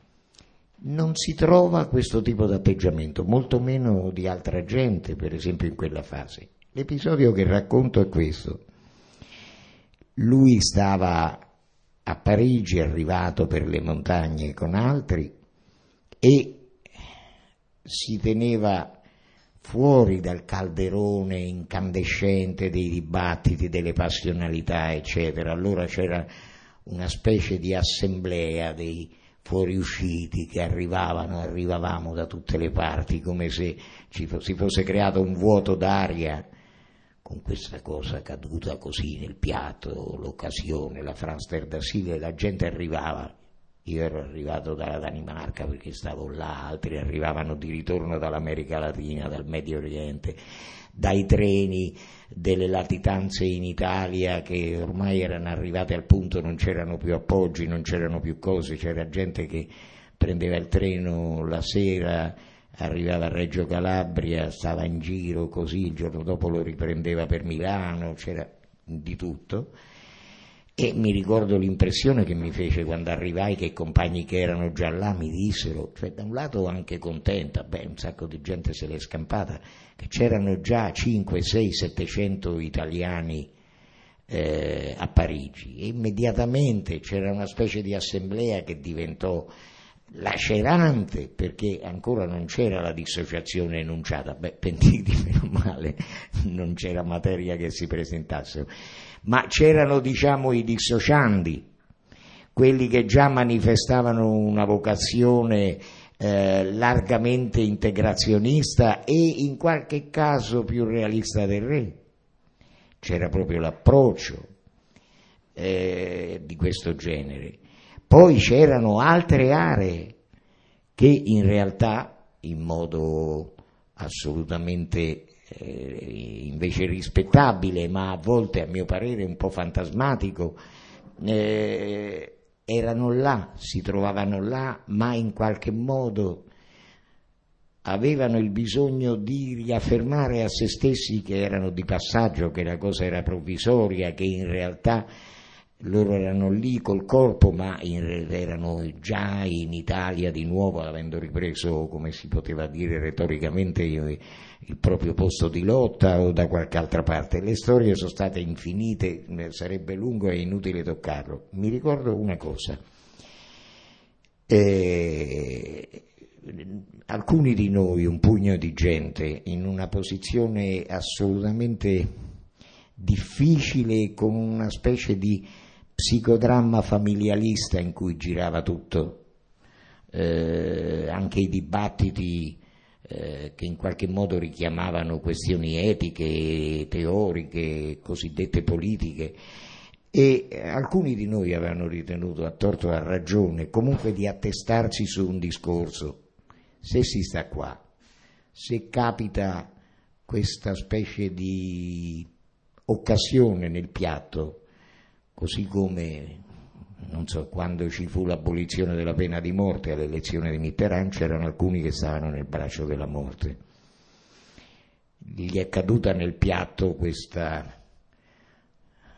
non si trova questo tipo di atteggiamento, molto meno di altra gente, per esempio in quella fase. L'episodio che racconto è questo. Lui stava a Parigi, arrivato per le montagne con altri, e si teneva fuori dal calderone incandescente dei dibattiti, delle passionalità, eccetera. Allora c'era una specie di assemblea dei fuoriusciti che arrivavamo da tutte le parti, come se si fosse creato un vuoto d'aria con questa cosa caduta così nel piatto, l'occasione, la Franster d'Assise, la gente arrivava. Io ero arrivato dalla Danimarca perché stavo là, altri arrivavano di ritorno dall'America Latina, dal Medio Oriente, dai treni delle latitanze in Italia che ormai erano arrivate al punto, non c'erano più appoggi, non c'erano più cose, c'era gente che prendeva il treno la sera, arrivava a Reggio Calabria, stava in giro così, il giorno dopo lo riprendeva per Milano, c'era di tutto. E mi ricordo l'impressione che mi fece quando arrivai, che i compagni che erano già là mi dissero, cioè da un lato anche contenta, un sacco di gente se l'è scampata, che c'erano già 5, 6, 700 italiani a Parigi, e immediatamente c'era una specie di assemblea che diventò lacerante, perché ancora non c'era la dissociazione enunciata, pentiti meno male, non c'era materia che si presentassero, ma c'erano, diciamo, i dissociandi, quelli che già manifestavano una vocazione largamente integrazionista e in qualche caso più realista del re. C'era proprio l'approccio di questo genere. Poi c'erano altre aree che in realtà, in modo assolutamente invece rispettabile, ma a volte a mio parere un po' fantasmatico, erano là, si trovavano là, ma in qualche modo avevano il bisogno di riaffermare a se stessi che erano di passaggio, che la cosa era provvisoria, che in realtà loro erano lì col corpo, ma erano già in Italia di nuovo, avendo ripreso, come si poteva dire retoricamente, il proprio posto di lotta o da qualche altra parte. Le storie sono state infinite, sarebbe lungo e inutile toccarlo. Mi ricordo una cosa. Alcuni di noi, un pugno di gente, in una posizione assolutamente difficile, con una specie di psicodramma familialista in cui girava tutto, anche i dibattiti che in qualche modo richiamavano questioni etiche, teoriche, cosiddette politiche, e alcuni di noi avevano ritenuto, a torto e a ragione, comunque di attestarsi su un discorso. Se si sta qua, se capita questa specie di occasione nel piatto, così come, non so, quando ci fu l'abolizione della pena di morte all'elezione di Mitterrand, c'erano alcuni che stavano nel braccio della morte. Gli è caduta nel piatto questa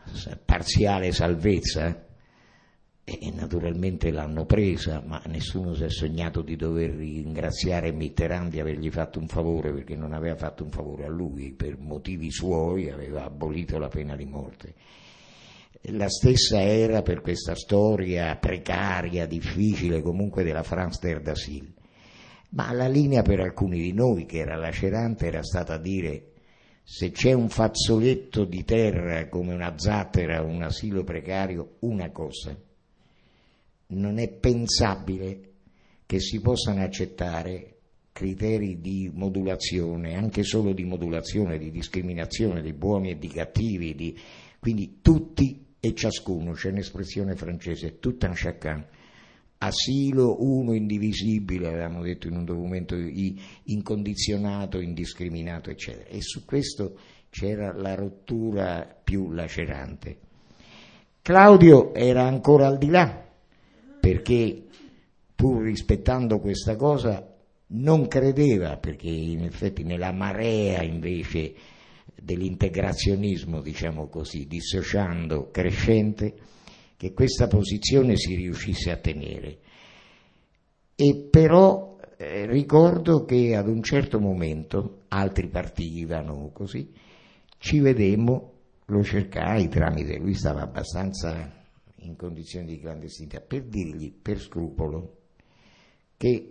parziale salvezza, e naturalmente l'hanno presa, ma nessuno si è sognato di dover ringraziare Mitterrand di avergli fatto un favore, perché non aveva fatto un favore a lui, per motivi suoi aveva abolito la pena di morte. La stessa era per questa storia precaria, difficile comunque della France Terre d'Asile, ma la linea per alcuni di noi che era lacerante era stata dire: se c'è un fazzoletto di terra come una zattera o un asilo precario, una cosa: non è pensabile che si possano accettare criteri di modulazione, anche solo di modulazione, di discriminazione, di buoni e di cattivi, quindi tutti e ciascuno, c'è un'espressione francese, tout un chacun, asilo uno indivisibile, avevamo detto in un documento, incondizionato, indiscriminato, eccetera. E su questo c'era la rottura più lacerante. Claudio era ancora al di là, perché pur rispettando questa cosa non credeva, perché in effetti nella marea invece dell'integrazionismo, diciamo così, dissociando, crescente, che questa posizione si riuscisse a tenere. E però ricordo che ad un certo momento altri partivano così, ci vedemmo, lo cercai tramite, lui stava abbastanza in condizioni di clandestinità, per dirgli per scrupolo che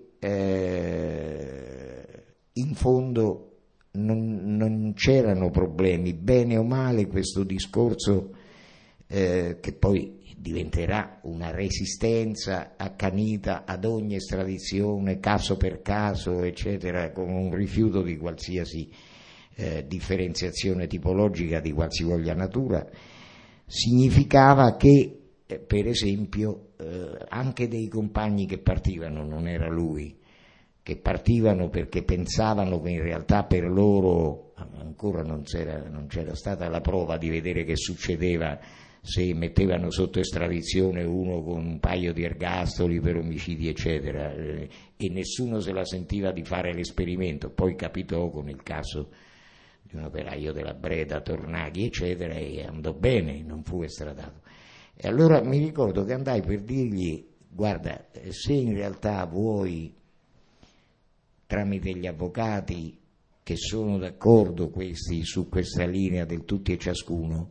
in fondo non c'erano problemi, bene o male questo discorso che poi diventerà una resistenza accanita ad ogni estradizione, caso per caso, eccetera, con un rifiuto di qualsiasi differenziazione tipologica di qualsivoglia natura, significava che per esempio anche dei compagni che partivano, non era lui, che partivano perché pensavano che in realtà per loro ancora non c'era stata la prova di vedere che succedeva se mettevano sotto estradizione uno con un paio di ergastoli per omicidi eccetera, e nessuno se la sentiva di fare l'esperimento. Poi capitò con il caso di un operaio della Breda, Tornaghi eccetera, e andò bene, non fu estradato. E allora mi ricordo che andai per dirgli: guarda, se in realtà vuoi, tramite gli avvocati che sono d'accordo questi su questa linea del tutti e ciascuno,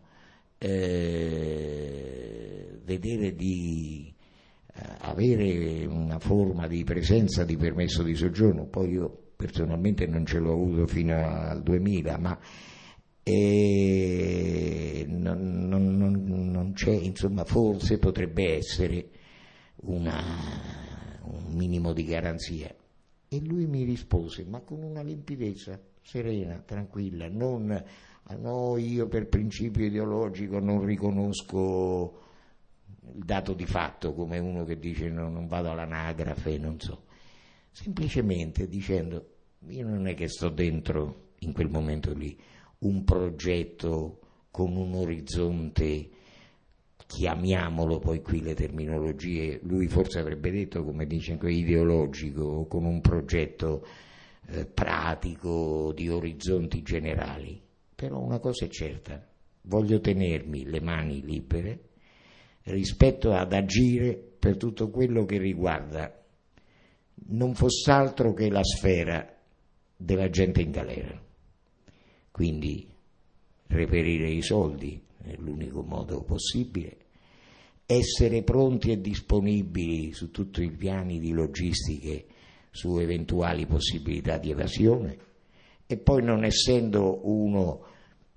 vedere di avere una forma di presenza di permesso di soggiorno, poi io personalmente non ce l'ho avuto fino al 2000, ma non c'è, insomma, forse potrebbe essere un minimo di garanzia. E lui mi rispose, ma con una limpidezza serena, tranquilla, non no, io per principio ideologico non riconosco il dato di fatto, come uno che dice no, non vado all'anagrafe, non so, semplicemente dicendo: io non è che sto dentro in quel momento lì un progetto con un orizzonte, chiamiamolo poi qui le terminologie, lui forse avrebbe detto, come dice qui, ideologico, con un progetto pratico di orizzonti generali. Però una cosa è certa: voglio tenermi le mani libere rispetto ad agire per tutto quello che riguarda non fosse altro che la sfera della gente in galera. Quindi reperire i soldi è l'unico modo possibile, essere pronti e disponibili su tutti i piani di logistiche su eventuali possibilità di evasione, e poi, non essendo uno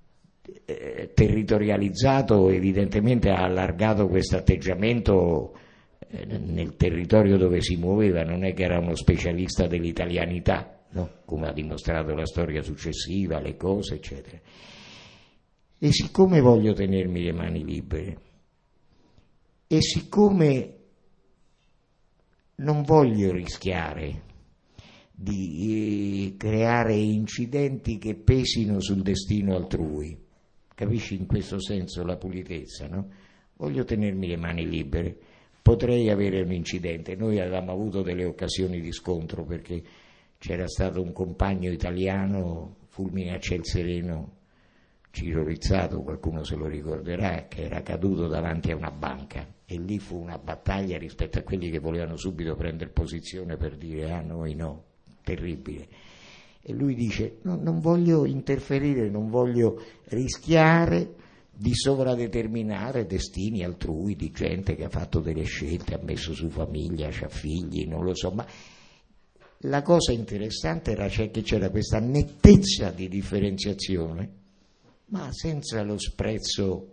territorializzato, evidentemente ha allargato questo atteggiamento nel territorio dove si muoveva, non è che era uno specialista dell'italianità, no? Come ha dimostrato la storia successiva, le cose eccetera. E siccome voglio tenermi le mani libere, e siccome non voglio rischiare di creare incidenti che pesino sul destino altrui, capisci in questo senso la pulitezza, no? Voglio tenermi le mani libere, potrei avere un incidente. Noi avevamo avuto delle occasioni di scontro, perché c'era stato un compagno italiano, fulmine a ciel sereno, Ciro Rizzato, qualcuno se lo ricorderà, che era caduto davanti a una banca, e lì fu una battaglia rispetto a quelli che volevano subito prendere posizione per dire noi no, terribile. E lui dice non voglio interferire, non voglio rischiare di sovradeterminare destini altrui, di gente che ha fatto delle scelte, ha messo su famiglia, ha figli, non lo so, ma la cosa interessante era che c'era questa nettezza di differenziazione, ma senza lo sprezzo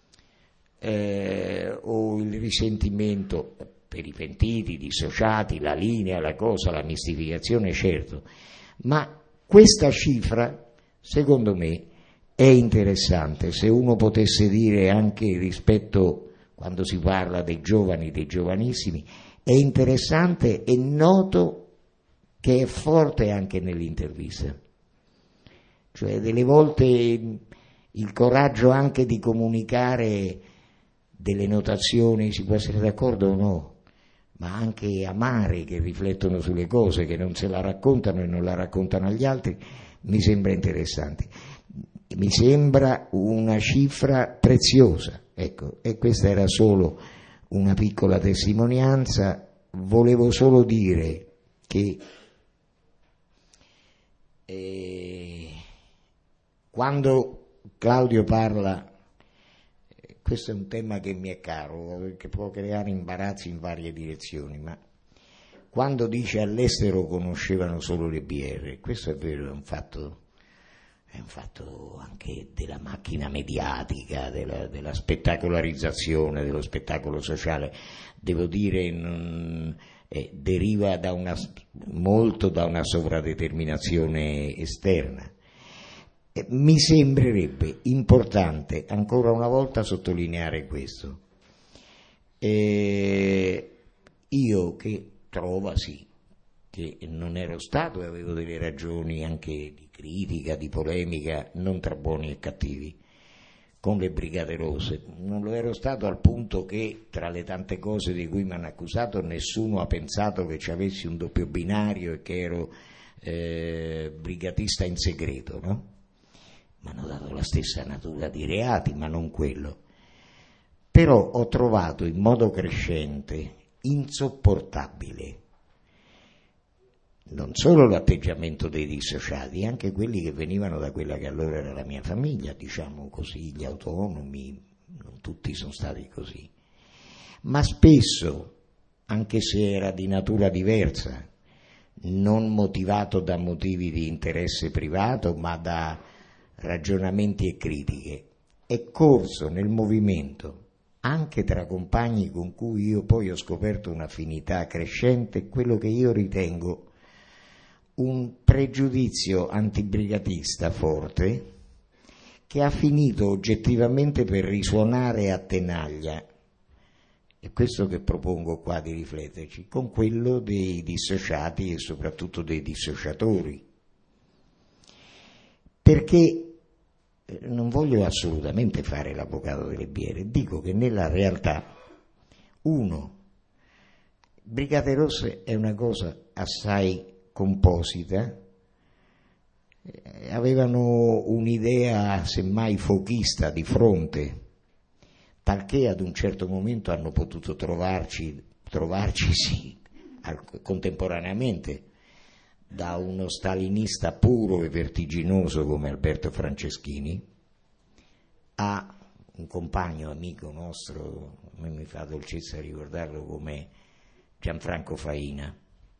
o il risentimento per i pentiti, i dissociati, la linea, la cosa, la mistificazione, certo, ma questa cifra, secondo me, è interessante. Se uno potesse dire anche rispetto, quando si parla dei giovani, dei giovanissimi, è interessante e noto che è forte anche nell'intervista. Cioè delle volte il coraggio anche di comunicare delle notazioni, si può essere d'accordo o no, ma anche amare, che riflettono sulle cose, che non se la raccontano e non la raccontano agli altri, mi sembra interessante. Mi sembra una cifra preziosa, ecco, e questa era solo una piccola testimonianza. Volevo solo dire che quando Claudio parla, questo è un tema che mi è caro, che può creare imbarazzi in varie direzioni, ma quando dice all'estero conoscevano solo le BR, questo è vero, è un fatto anche della macchina mediatica, della spettacolarizzazione, dello spettacolo sociale, devo dire deriva molto da una sovradeterminazione esterna. Mi sembrerebbe importante ancora una volta sottolineare questo. Io che trovo che non ero stato e avevo delle ragioni anche di critica, di polemica, non tra buoni e cattivi, con le Brigate Rosse. Non lo ero stato al punto che, tra le tante cose di cui mi hanno accusato, nessuno ha pensato che ci avessi un doppio binario e che ero brigatista in segreto, no? Mi hanno dato la stessa natura di reati, ma non quello. Però ho trovato in modo crescente insopportabile non solo l'atteggiamento dei dissociati, anche quelli che venivano da quella che allora era la mia famiglia, diciamo così, gli autonomi, non tutti sono stati così, ma spesso, anche se era di natura diversa, non motivato da motivi di interesse privato, ma da ragionamenti e critiche, è corso nel movimento, anche tra compagni con cui io poi ho scoperto un'affinità crescente, quello che io ritengo un pregiudizio antibrigatista forte, che ha finito oggettivamente per risuonare a tenaglia, è questo che propongo qua di rifletterci, con quello dei dissociati e soprattutto dei dissociatori. Perché non voglio assolutamente fare l'avvocato delle biere, dico che nella realtà, Brigate Rosse è una cosa assai composita, avevano un'idea semmai fochista di fronte, talché ad un certo momento hanno potuto trovarci sì, contemporaneamente, da uno stalinista puro e vertiginoso come Alberto Franceschini a un compagno amico nostro, mi fa dolcezza ricordarlo, come Gianfranco Faina,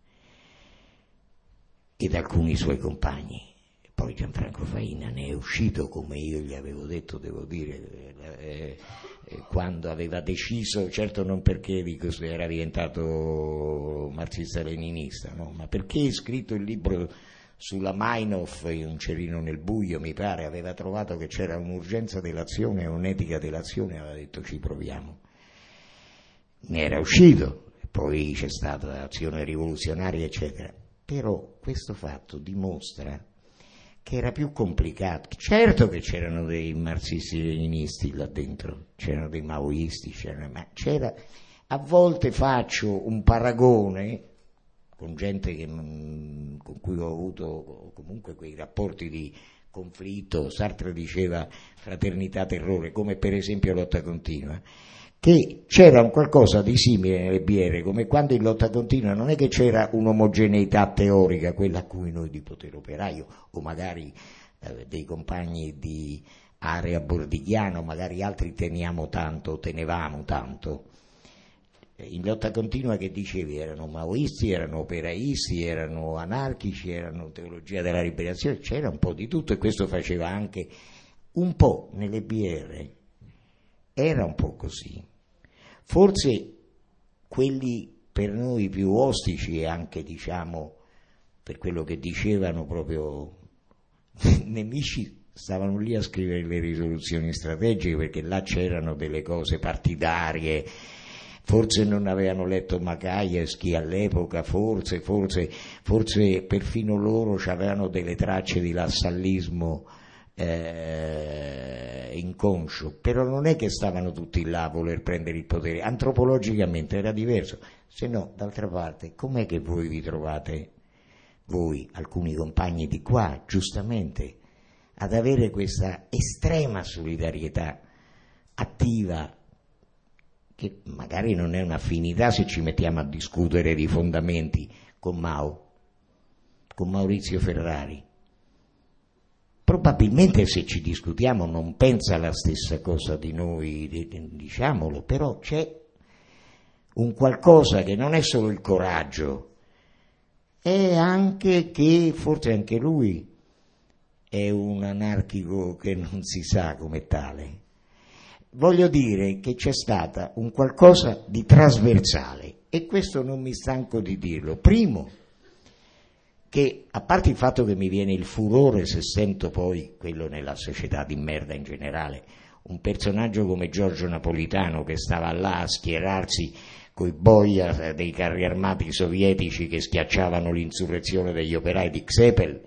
ed alcuni suoi compagni. Poi Gianfranco Faina ne è uscito, come io gli avevo detto, devo dire, quando aveva deciso, certo non perché era diventato marxista-leninista, no? Ma perché ha scritto il libro sulla Meinhof, Un cerino nel buio, mi pare, aveva trovato che c'era un'urgenza dell'azione e un'etica dell'azione, aveva detto ci proviamo. Ne era uscito, poi c'è stata l'azione rivoluzionaria, eccetera. Però questo fatto dimostra che era più complicato. Certo che c'erano dei marxisti-leninisti là dentro, c'erano dei maoisti, ma c'era, a volte faccio un paragone con gente con cui ho avuto comunque quei rapporti di conflitto. Sartre diceva fraternità terrore, come per esempio Lotta Continua, che c'era un qualcosa di simile nelle BR, come quando in Lotta Continua non è che c'era un'omogeneità teorica, quella a cui noi di Potere Operaio o magari dei compagni di Area Bordigliano, magari altri tenevamo tanto. In Lotta Continua, che dicevi, erano maoisti, erano operaisti, erano anarchici, erano teologia della liberazione, c'era un po' di tutto, e questo faceva anche un po' nelle BR. Era un po' così. Forse quelli per noi più ostici, e anche diciamo per quello che dicevano proprio nemici, stavano lì a scrivere le risoluzioni strategiche, perché là c'erano delle cose partidarie. Forse non avevano letto Macajeschi all'epoca, forse perfino loro avevano delle tracce di lassallismo inconscio, però non è che stavano tutti là a voler prendere il potere. Antropologicamente era diverso. Se no, d'altra parte, com'è che voi vi trovate, voi, alcuni compagni di qua, giustamente, ad avere questa estrema solidarietà attiva, che magari non è un'affinità se ci mettiamo a discutere di fondamenti con Maurizio Ferrari? Probabilmente se ci discutiamo non pensa la stessa cosa di noi, diciamolo, però c'è un qualcosa che non è solo il coraggio, è anche che forse anche lui è un anarchico che non si sa come tale. Voglio dire che c'è stata un qualcosa di trasversale, e questo non mi stanco di dirlo. Primo, che a parte il fatto che mi viene il furore se sento poi, quello nella società di merda in generale, un personaggio come Giorgio Napolitano che stava là a schierarsi coi boia dei carri armati sovietici che schiacciavano l'insurrezione degli operai di Xepel,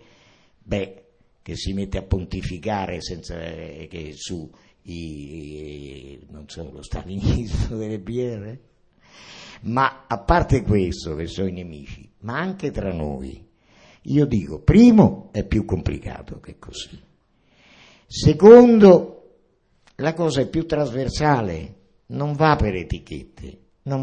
che si mette a pontificare senza che su non so, lo stalinismo delle BR. Ma a parte questo, che sono i nemici, ma anche tra noi, io dico, primo, è più complicato che così. Secondo, la cosa è più trasversale, non va per etichette,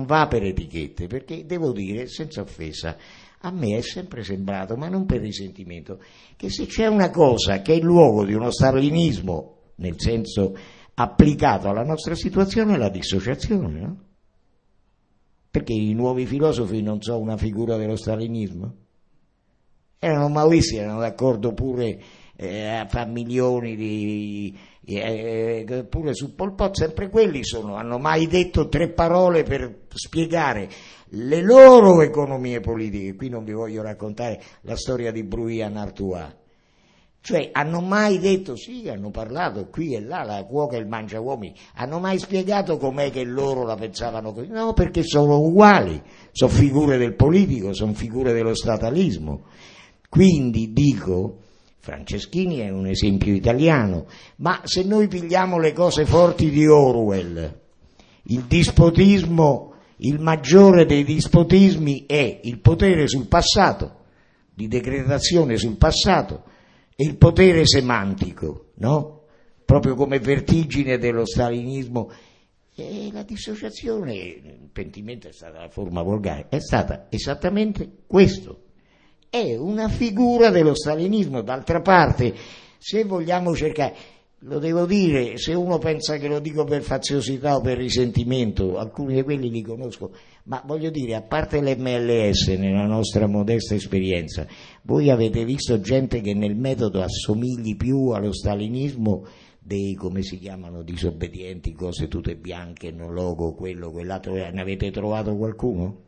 perché devo dire, senza offesa, a me è sempre sembrato, ma non per risentimento, che se c'è una cosa che è il luogo di uno stalinismo, nel senso applicato alla nostra situazione, è la dissociazione, no? Perché i nuovi filosofi non sono una figura dello stalinismo? Erano maoisti, erano d'accordo pure a fare milioni pure su Pol Pot, sempre quelli hanno mai detto 3 parole per spiegare le loro economie politiche. Qui non vi voglio raccontare la storia di Bruyère Artois, cioè hanno mai detto, sì, hanno parlato qui e là, la cuoca e il mangiauomini, hanno mai spiegato com'è che loro la pensavano così? No, perché sono uguali, sono figure del politico, sono figure dello statalismo. Quindi dico, Franceschini è un esempio italiano, ma se noi pigliamo le cose forti di Orwell, il dispotismo, il maggiore dei dispotismi è il potere sul passato, di decretazione sul passato, e il potere semantico, no? Proprio come vertigine dello stalinismo. E la dissociazione, il pentimento è stata la forma volgare, è stata esattamente questo. È una figura dello stalinismo. D'altra parte, se vogliamo cercare, lo devo dire, se uno pensa che lo dico per faziosità o per risentimento, alcuni di quelli li conosco, ma voglio dire, a parte l'MLS, nella nostra modesta esperienza, voi avete visto gente che nel metodo assomigli più allo stalinismo dei, come si chiamano, disobbedienti, cose tutte bianche, no logo, quello, quell'altro, ne avete trovato qualcuno?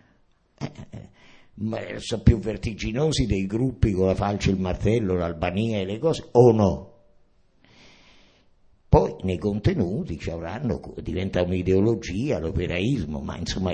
Ma sono più vertiginosi dei gruppi con la falce e il martello, l'Albania e le cose, o no? Poi nei contenuti ci avranno, diventa un'ideologia, l'operaismo, ma insomma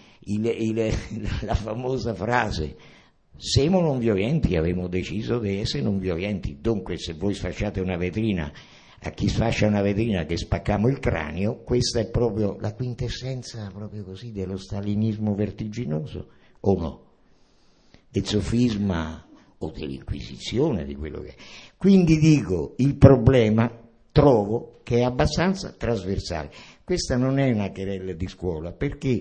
la famosa frase, siamo non violenti, abbiamo deciso di essere non violenti, dunque se voi sfasciate una vetrina, a chi sfascia una vetrina che spaccamo il cranio, questa è proprio la quintessenza, proprio così, dello stalinismo vertiginoso, o no? del sofisma o dell'inquisizione, di quello che è. Quindi dico, il problema trovo che è abbastanza trasversale. Questa non è una querela di scuola, perché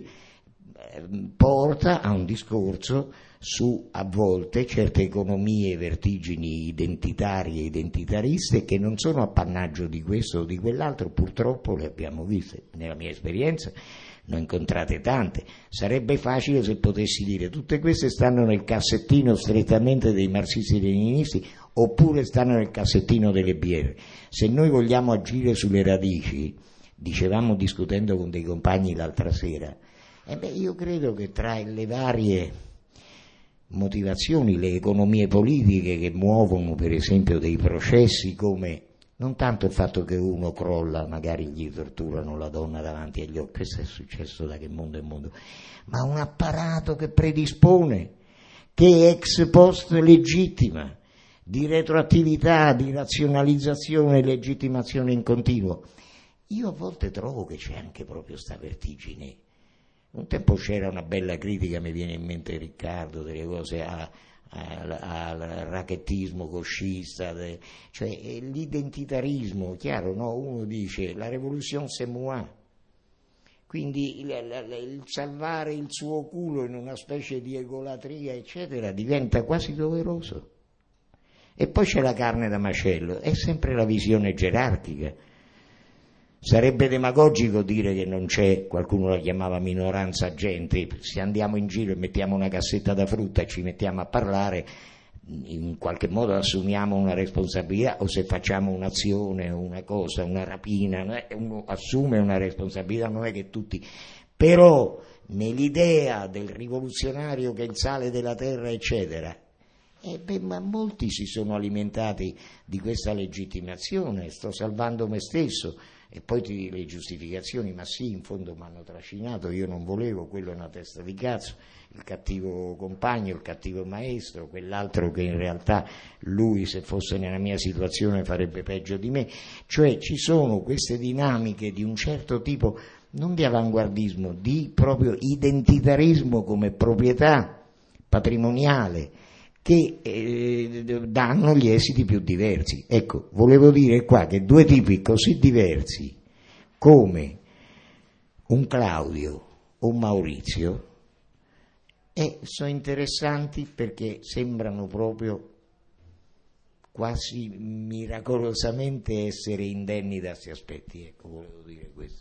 porta a un discorso su, a volte, certe economie vertigini identitarie e identitariste che non sono appannaggio di questo o di quell'altro, purtroppo le abbiamo viste. Nella mia esperienza ne ho incontrate tante. Sarebbe facile se potessi dire tutte queste stanno nel cassettino strettamente dei marxisti-leninisti oppure stanno nel cassettino delle BR. Se noi vogliamo agire sulle radici, dicevamo discutendo con dei compagni l'altra sera, io credo che tra le varie motivazioni, le economie politiche che muovono per esempio dei processi come non tanto il fatto che uno crolla, magari gli torturano la donna davanti agli occhi, questo è successo da che mondo è mondo, ma un apparato che predispone, che ex post legittima, di retroattività, di razionalizzazione e legittimazione in continuo. Io a volte trovo che c'è anche proprio sta vertigine. Un tempo c'era una bella critica, mi viene in mente Riccardo, delle cose al rackettismo coscista, cioè l'identitarismo, chiaro, no? Uno dice la révolution c'est moi, quindi il salvare il suo culo in una specie di egolatria eccetera diventa quasi doveroso. E poi c'è la carne da macello, è sempre la visione gerarchica. Sarebbe demagogico dire che non c'è, qualcuno la chiamava minoranza gente, se andiamo in giro e mettiamo una cassetta da frutta e ci mettiamo a parlare, in qualche modo assumiamo una responsabilità, o se facciamo un'azione, una cosa, una rapina, uno assume una responsabilità, non è che tutti, però nell'idea del rivoluzionario che è il sale della terra eccetera, ma molti si sono alimentati di questa legittimazione, sto salvando me stesso. E poi le giustificazioni, ma sì, in fondo mi hanno trascinato, io non volevo, quello è una testa di cazzo, il cattivo compagno, il cattivo maestro, quell'altro che in realtà lui se fosse nella mia situazione farebbe peggio di me. Cioè ci sono queste dinamiche di un certo tipo, non di avanguardismo, di proprio identitarismo come proprietà patrimoniale, che danno gli esiti più diversi. Ecco, volevo dire qua che due tipi così diversi come un Claudio o un Maurizio sono interessanti perché sembrano proprio quasi miracolosamente essere indenni da questi aspetti. Ecco, volevo dire questo.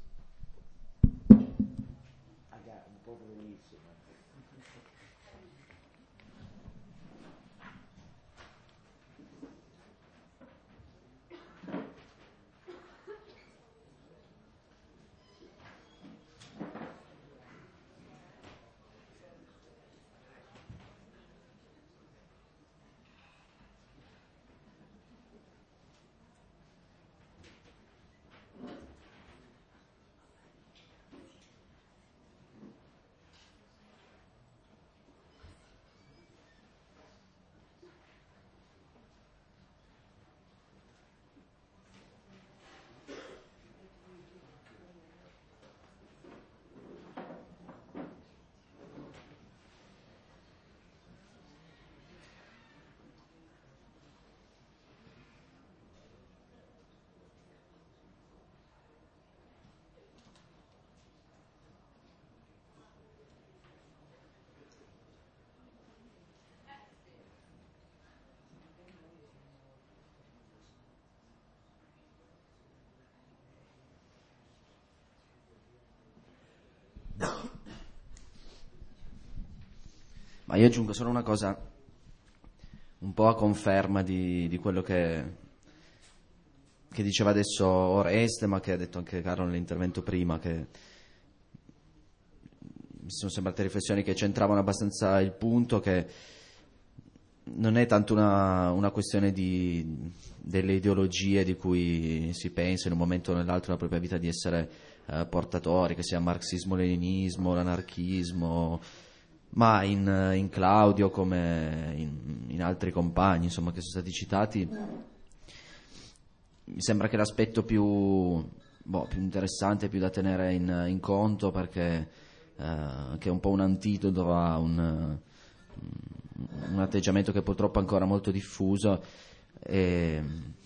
Ma io aggiungo solo una cosa, un po' a conferma di quello che diceva adesso Oreste, ma che ha detto anche Carlo nell'intervento prima, che mi sono sembrate riflessioni che centravano abbastanza il punto, che non è tanto una questione delle ideologie di cui si pensa in un momento o nell'altro nella propria vita di essere portatori, che sia marxismo-leninismo, l'anarchismo, ma in Claudio come in altri compagni insomma che sono stati citati, mi sembra che l'aspetto più interessante, più da tenere in conto, perché che è un po' un antidoto a un atteggiamento che purtroppo è ancora molto diffuso, e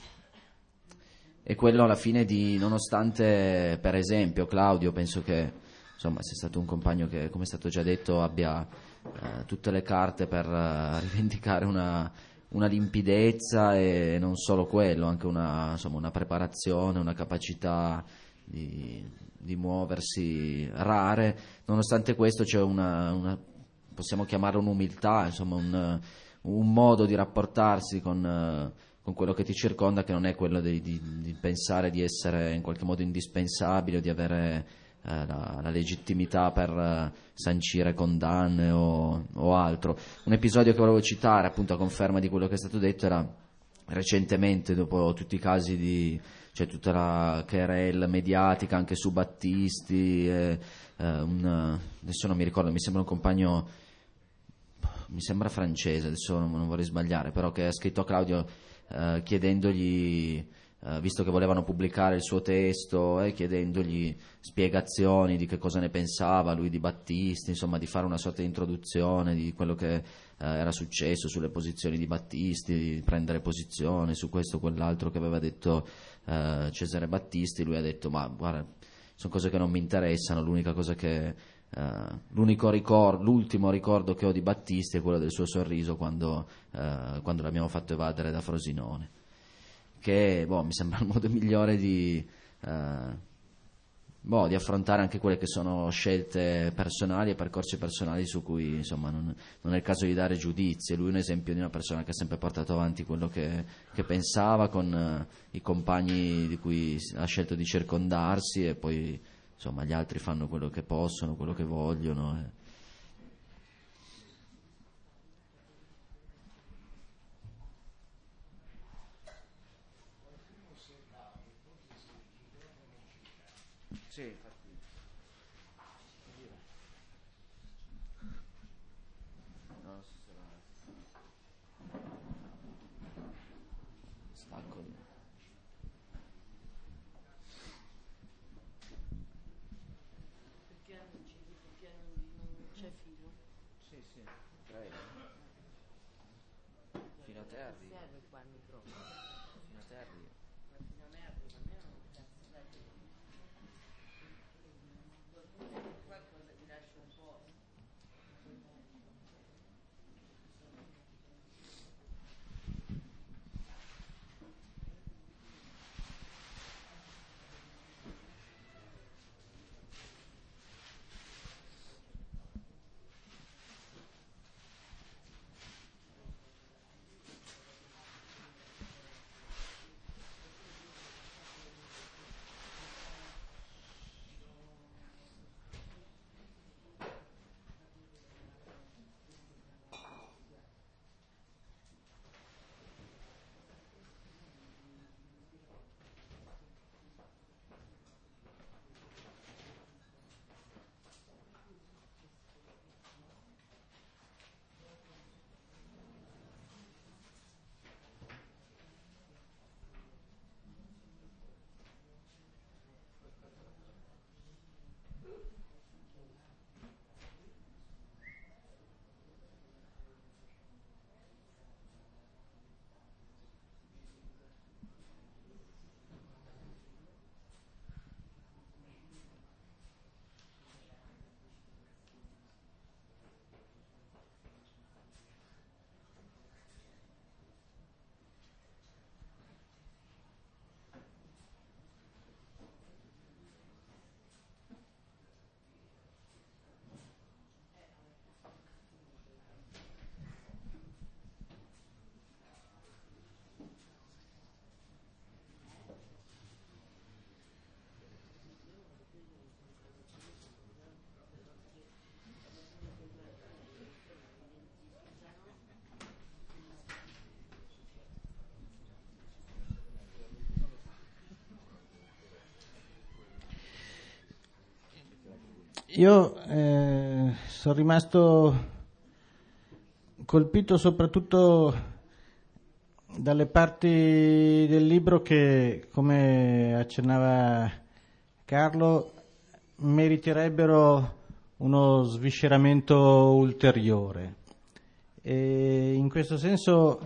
quello alla fine nonostante per esempio Claudio, penso che insomma sia stato un compagno che, come è stato già detto, abbia tutte le carte per rivendicare una limpidezza, e non solo quello, anche una preparazione, una capacità di muoversi rare. Nonostante questo c'è possiamo chiamarla un'umiltà, insomma un modo di rapportarsi con quello che ti circonda, che non è quello di pensare di essere in qualche modo indispensabile o di avere la legittimità per sancire condanne o altro. Un episodio che volevo citare, appunto a conferma di quello che è stato detto, era recentemente, dopo tutti i casi cioè tutta la querela mediatica anche su Battisti, adesso non mi ricordo, mi sembra un compagno, mi sembra francese, adesso non vorrei sbagliare, però che ha scritto a Claudio chiedendogli, visto che volevano pubblicare il suo testo, chiedendogli spiegazioni di che cosa ne pensava lui di Battisti, insomma di fare una sorta di introduzione di quello che era successo, sulle posizioni di Battisti, di prendere posizione su questo o quell'altro che aveva detto Cesare Battisti. Lui ha detto: ma guarda, sono cose che non mi interessano, l'unica cosa che l'ultimo ricordo che ho di Battisti è quello del suo sorriso quando l'abbiamo fatto evadere da Frosinone, che mi sembra il modo migliore di affrontare anche quelle che sono scelte personali e percorsi personali su cui insomma non è il caso di dare giudizi. Lui è un esempio di una persona che ha sempre portato avanti quello che pensava con i compagni di cui ha scelto di circondarsi, e poi insomma gli altri fanno quello che possono, quello che vogliono. Sì, infatti. No, stacco. Perché non c'è filo? Sì, prego. Fino a te arriva. Serve qua il microfono. Fino a te arriva. Non è arriva, a me non mi cazzo, dai. Qualcosa ti lascio un po'. Io sono rimasto colpito soprattutto dalle parti del libro che, come accennava Carlo, meriterebbero uno svisceramento ulteriore. E in questo senso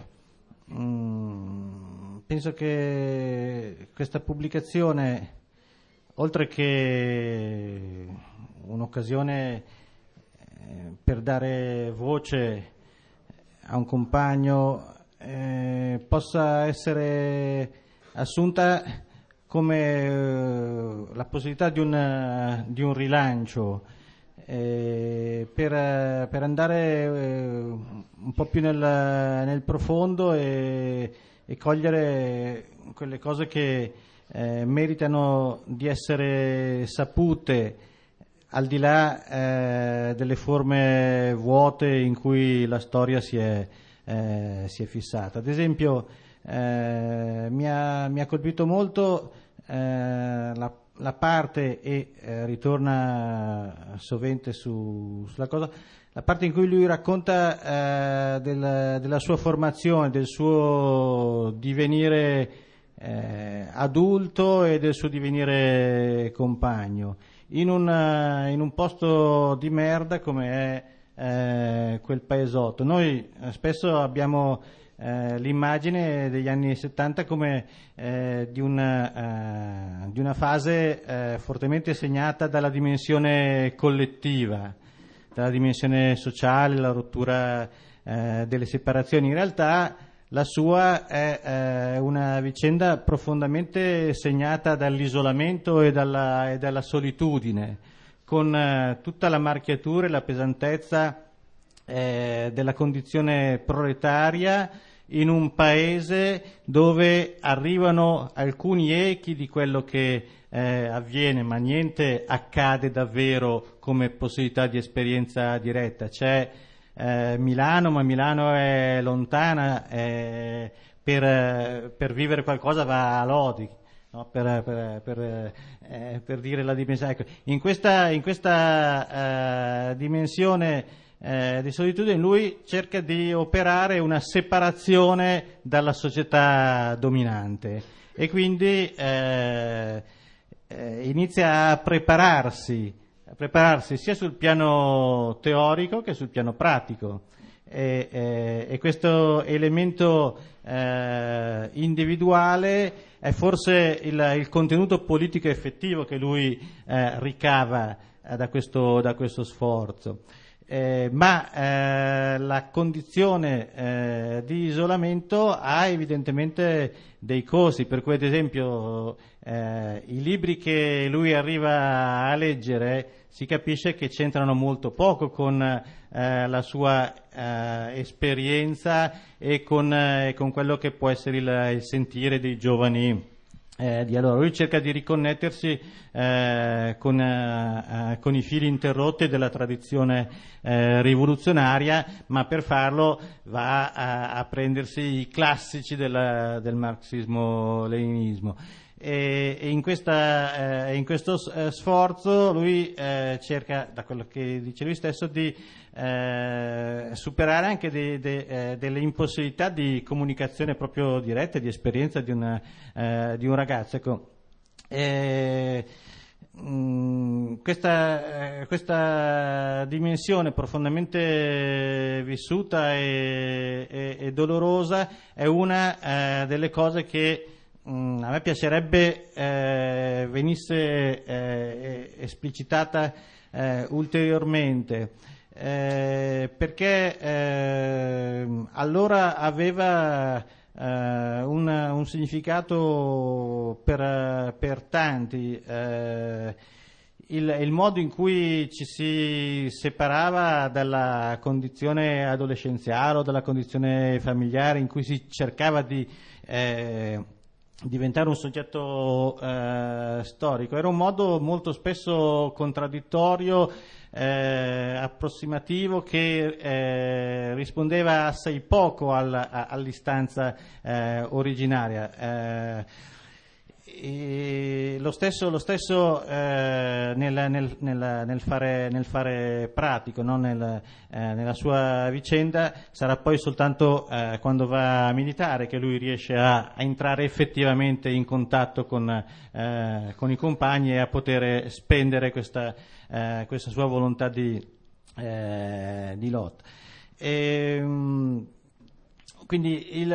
penso che questa pubblicazione, oltre che un'occasione per dare voce a un compagno, possa essere assunta come la possibilità di un rilancio, per andare un po' più nel profondo e cogliere quelle cose che meritano di essere sapute, al di là delle forme vuote in cui la storia si è fissata. Ad esempio, mi ha colpito molto la parte, e ritorna sovente sulla cosa, la parte in cui lui racconta della sua formazione, del suo divenire adulto e del suo divenire compagno in un posto di merda come è quel paesotto. Noi spesso abbiamo l'immagine degli anni 70 come di una fase fortemente segnata dalla dimensione collettiva, dalla dimensione sociale, la rottura delle separazioni. In realtà la sua è una vicenda profondamente segnata dall'isolamento e dalla solitudine, con tutta la marchiatura e la pesantezza della condizione proletaria in un paese dove arrivano alcuni echi di quello che avviene, ma niente accade davvero come possibilità di esperienza diretta. C'è Milano, ma Milano è lontana, per vivere qualcosa va a Lodi, no? per dire la dimensione. Ecco, in questa dimensione di solitudine lui cerca di operare una separazione dalla società dominante e quindi inizia a prepararsi sia sul piano teorico che sul piano pratico, e questo elemento individuale è forse il contenuto politico effettivo che lui ricava da questo sforzo. Ma la condizione di isolamento ha evidentemente dei costi, per cui ad esempio i libri che lui arriva a leggere si capisce che c'entrano molto poco con la sua esperienza e con quello che può essere il sentire dei giovani di allora. Lui cerca di riconnettersi con i fili interrotti della tradizione rivoluzionaria, ma per farlo va a prendersi i classici del marxismo-leninismo. E in questo sforzo lui cerca, da quello che dice lui stesso, di superare anche delle impossibilità di comunicazione proprio diretta, di esperienza di un ragazzo. Ecco, questa dimensione profondamente vissuta e dolorosa è una delle cose che a me piacerebbe venisse esplicitata ulteriormente, perché allora aveva un significato per tanti, il modo in cui ci si separava dalla condizione adolescenziale o dalla condizione familiare, in cui si cercava di diventare un soggetto storico. Era un modo molto spesso contraddittorio, approssimativo, che rispondeva assai poco all'istanza originaria. E lo stesso nel fare pratico, no? Nella sua vicenda sarà poi soltanto quando va a militare che lui riesce a entrare effettivamente in contatto con i compagni e a poter spendere questa sua volontà di lotta. Quindi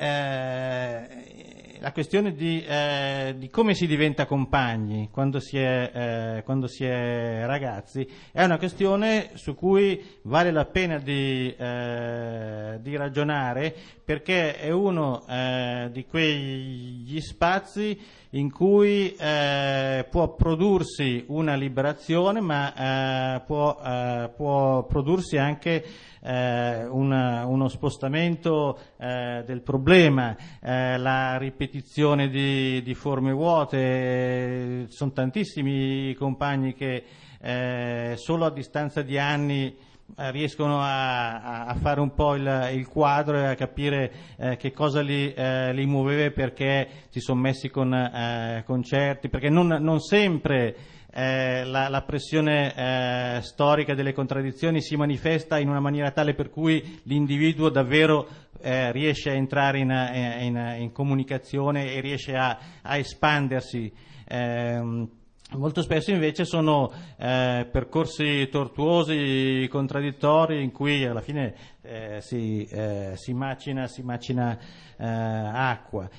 la questione di come si diventa compagni quando si è ragazzi è una questione su cui vale la pena di ragionare, perché è uno di quegli spazi in cui può prodursi una liberazione, ma può prodursi anche uno spostamento del problema, la ripetizione di forme vuote. Sono tantissimi compagni che solo a distanza di anni riescono a fare un po' il quadro e a capire che cosa li muoveva e perché si sono messi con certi, perché non sempre la pressione storica delle contraddizioni si manifesta in una maniera tale per cui l'individuo davvero riesce a entrare in comunicazione e riesce a espandersi. Molto spesso invece sono percorsi tortuosi, contraddittori, in cui alla fine si macina acqua.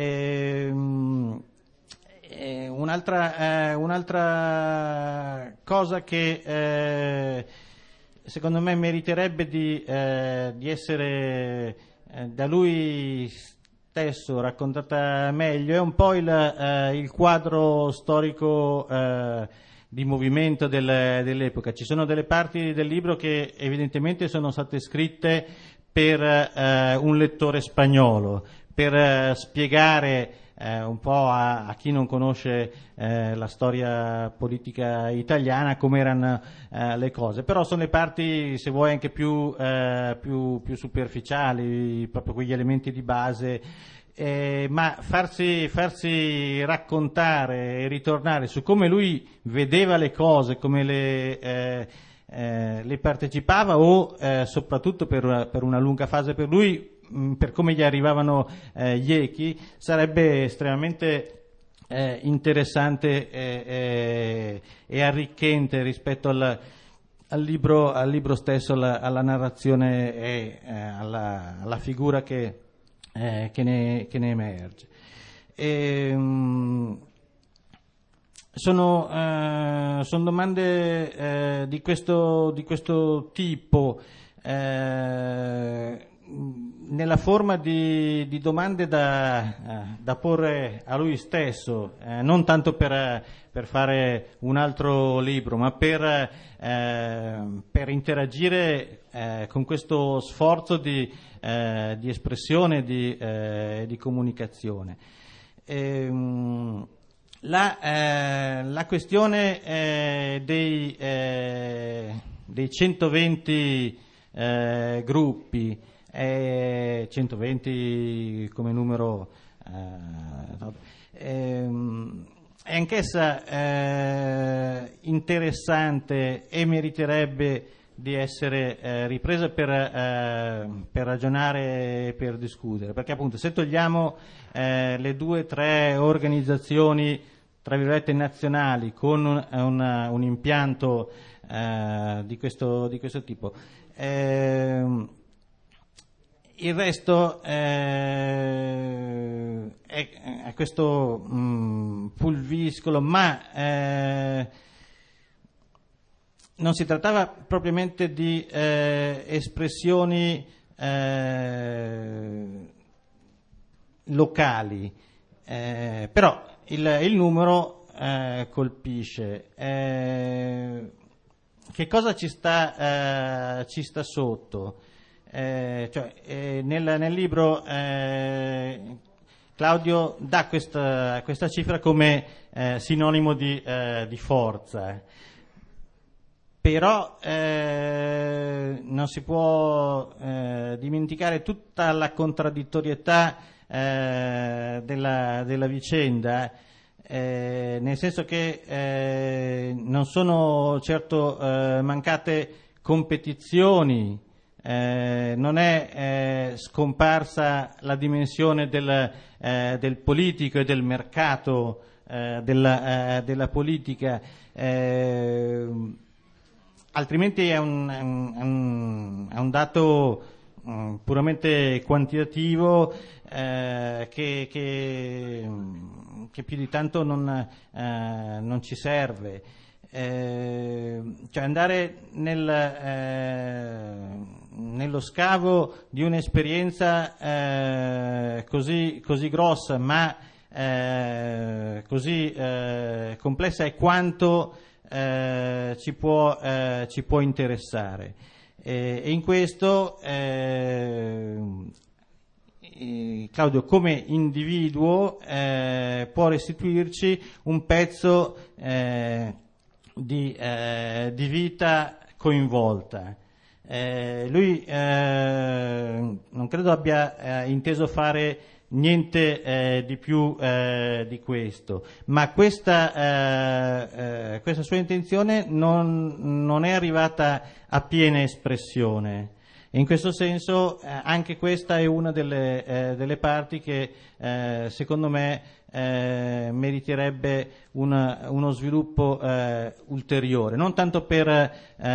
Un'altra cosa che secondo me meriterebbe di essere da lui stesso raccontata meglio è un po' il quadro storico di movimento dell'epoca. Ci sono delle parti del libro che evidentemente sono state scritte per un lettore spagnolo, per spiegare un po' a chi non conosce la storia politica italiana come erano le cose, però sono le parti, se vuoi, anche più superficiali, proprio quegli elementi di base, ma farsi raccontare e ritornare su come lui vedeva le cose, come le partecipava o soprattutto per una lunga fase per lui, per come gli arrivavano gli echi, sarebbe estremamente interessante e arricchente rispetto al libro stesso, alla narrazione e alla figura che ne emerge. Sono domande di questo tipo, nella forma di domande da porre a lui stesso, non tanto per fare un altro libro, ma per interagire con questo sforzo di espressione, di comunicazione. La questione dei 120 gruppi, 120 come numero, è anch'essa interessante e meriterebbe di essere ripresa per ragionare e per discutere, perché appunto se togliamo le 2 o 3 organizzazioni tra virgolette nazionali con un impianto di questo tipo, il resto è questo pulviscolo, ma non si trattava propriamente di espressioni locali, però il numero colpisce. Che cosa ci sta sotto? Nel libro Claudio dà questa cifra come sinonimo di forza, però non si può dimenticare tutta la contraddittorietà della vicenda, nel senso che non sono certo mancate competizioni, non è scomparsa la dimensione del politico e del mercato della politica, altrimenti è un dato puramente quantitativo che più di tanto non ci serve. Cioè andare nello scavo di un'esperienza così grossa ma così complessa è quanto ci può interessare, e in questo Claudio come individuo può restituirci un pezzo di vita coinvolta. Lui non credo abbia inteso fare niente di più di questo, ma questa sua intenzione non è arrivata a piena espressione. E in questo senso anche questa è una delle parti che secondo me meriterebbe uno sviluppo ulteriore, non tanto per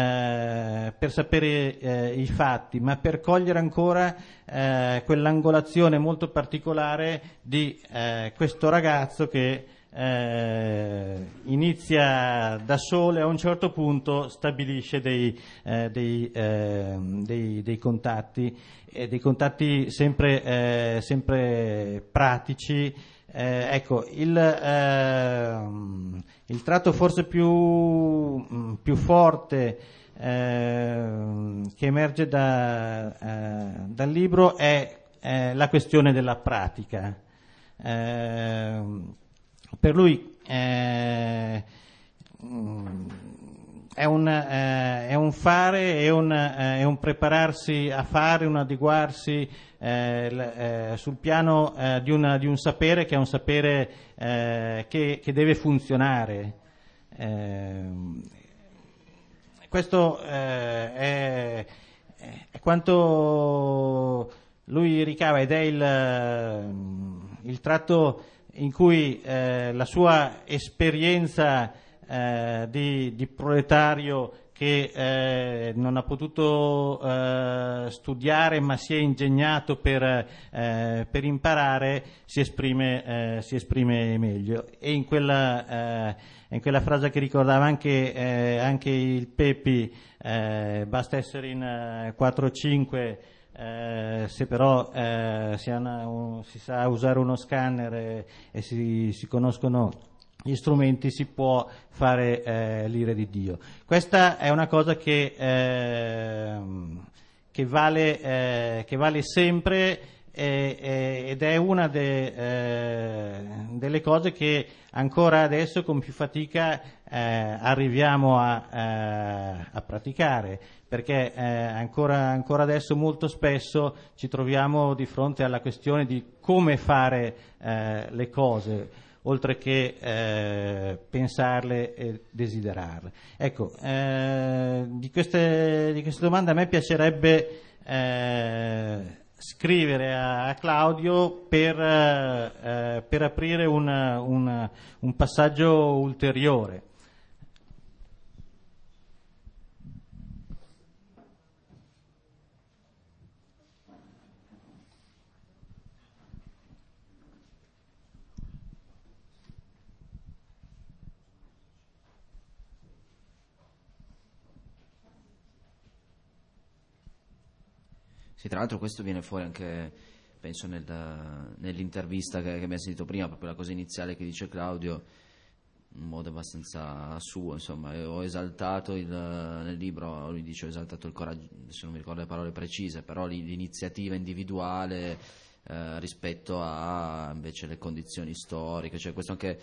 sapere i fatti, ma per cogliere ancora quell'angolazione molto particolare di questo ragazzo che inizia da solo e a un certo punto stabilisce dei contatti sempre pratici. Ecco, il tratto forse più forte che emerge dal libro è la questione della pratica. Per lui è un fare, è un prepararsi a fare, un adeguarsi sul piano di un sapere che è un sapere che deve funzionare. Questo è quanto lui ricava, ed è il tratto in cui la sua esperienza di proletario che non ha potuto studiare ma si è ingegnato per imparare si esprime meglio. E in quella frase che ricordava anche il Pepi, basta essere in 4-5 se però si sa usare uno scanner e si conoscono gli strumenti, si può fare l'ira di Dio. Questa è una cosa che vale sempre, ed è una delle cose che ancora adesso con più fatica arriviamo a praticare, perché ancora adesso molto spesso ci troviamo di fronte alla questione di come fare le cose, oltre che pensarle e desiderarle. Ecco, di queste domande a me piacerebbe scrivere a Claudio per aprire un passaggio ulteriore. Sì, tra l'altro questo viene fuori anche, penso, nell'intervista che mi ha sentito prima, proprio la cosa iniziale che dice Claudio, in modo abbastanza suo, insomma. Ho esaltato nel libro, lui dice, ho esaltato il coraggio, adesso non mi ricordo le parole precise, però l'iniziativa individuale rispetto a invece le condizioni storiche, cioè questo anche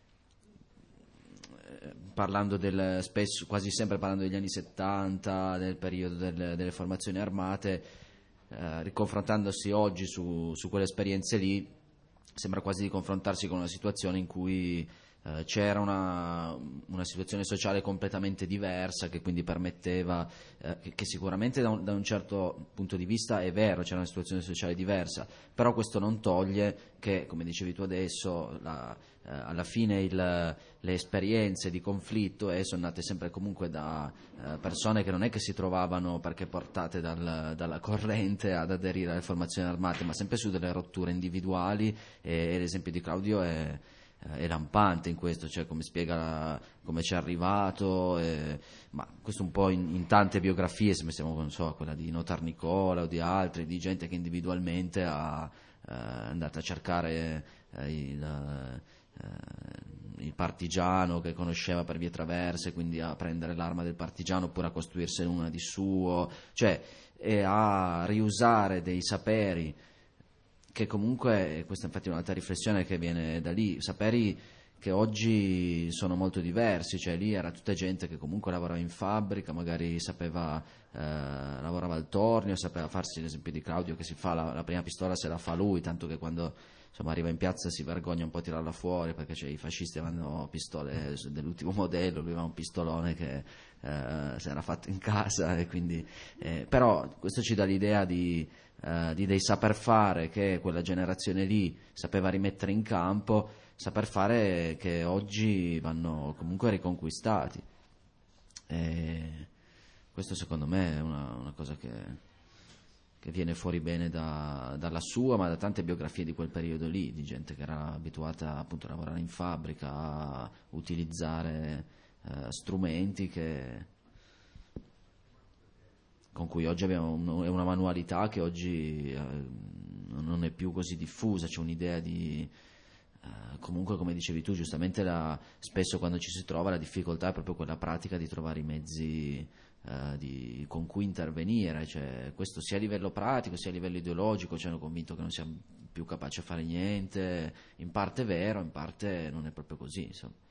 parlando spesso, quasi sempre parlando degli anni 70, del periodo delle formazioni armate, riconfrontandosi oggi su quelle esperienze lì, sembra quasi di confrontarsi con una situazione in cui c'era una situazione sociale completamente diversa, che quindi permetteva, che sicuramente da un certo punto di vista è vero, c'era una situazione sociale diversa, però questo non toglie che, come dicevi tu adesso, alla fine le esperienze di conflitto sono nate sempre comunque da persone che non è che si trovavano perché portate dalla corrente ad aderire alle formazioni armate, ma sempre su delle rotture individuali, e l'esempio di Claudio è lampante in questo, cioè come spiega come ci è arrivato, ma questo un po' in tante biografie, se pensiamo, non so, quella di Notar Nicola o di altri, di gente che individualmente è andata a cercare il partigiano che conosceva per vie traverse, quindi a prendere l'arma del partigiano oppure a costruirsene una di suo, cioè e a riusare dei saperi che comunque, questa infatti è un'altra riflessione che viene da lì, saperi che oggi sono molto diversi, cioè lì era tutta gente che comunque lavorava in fabbrica, magari lavorava al tornio, sapeva farsi, l'esempio di Claudio che si fa la prima pistola se la fa lui, tanto che quando insomma arriva in piazza si vergogna un po' a tirarla fuori perché i fascisti avevano pistole dell'ultimo modello, lui aveva un pistolone che si era fatto in casa, e quindi però questo ci dà l'idea di dei saper fare che quella generazione lì sapeva rimettere in campo, saper fare che oggi vanno comunque riconquistati, e questo secondo me è una cosa che viene fuori bene dalla sua, ma da tante biografie di quel periodo lì, di gente che era abituata appunto a lavorare in fabbrica, a utilizzare strumenti con cui oggi abbiamo una manualità che oggi non è più così diffusa, c'è un'idea di comunque, come dicevi tu giustamente, spesso quando ci si trova la difficoltà è proprio quella pratica di trovare i mezzi con cui intervenire, cioè questo sia a livello pratico sia a livello ideologico, ci hanno convinto che non siamo più capaci a fare niente, in parte è vero, in parte non è proprio così, insomma.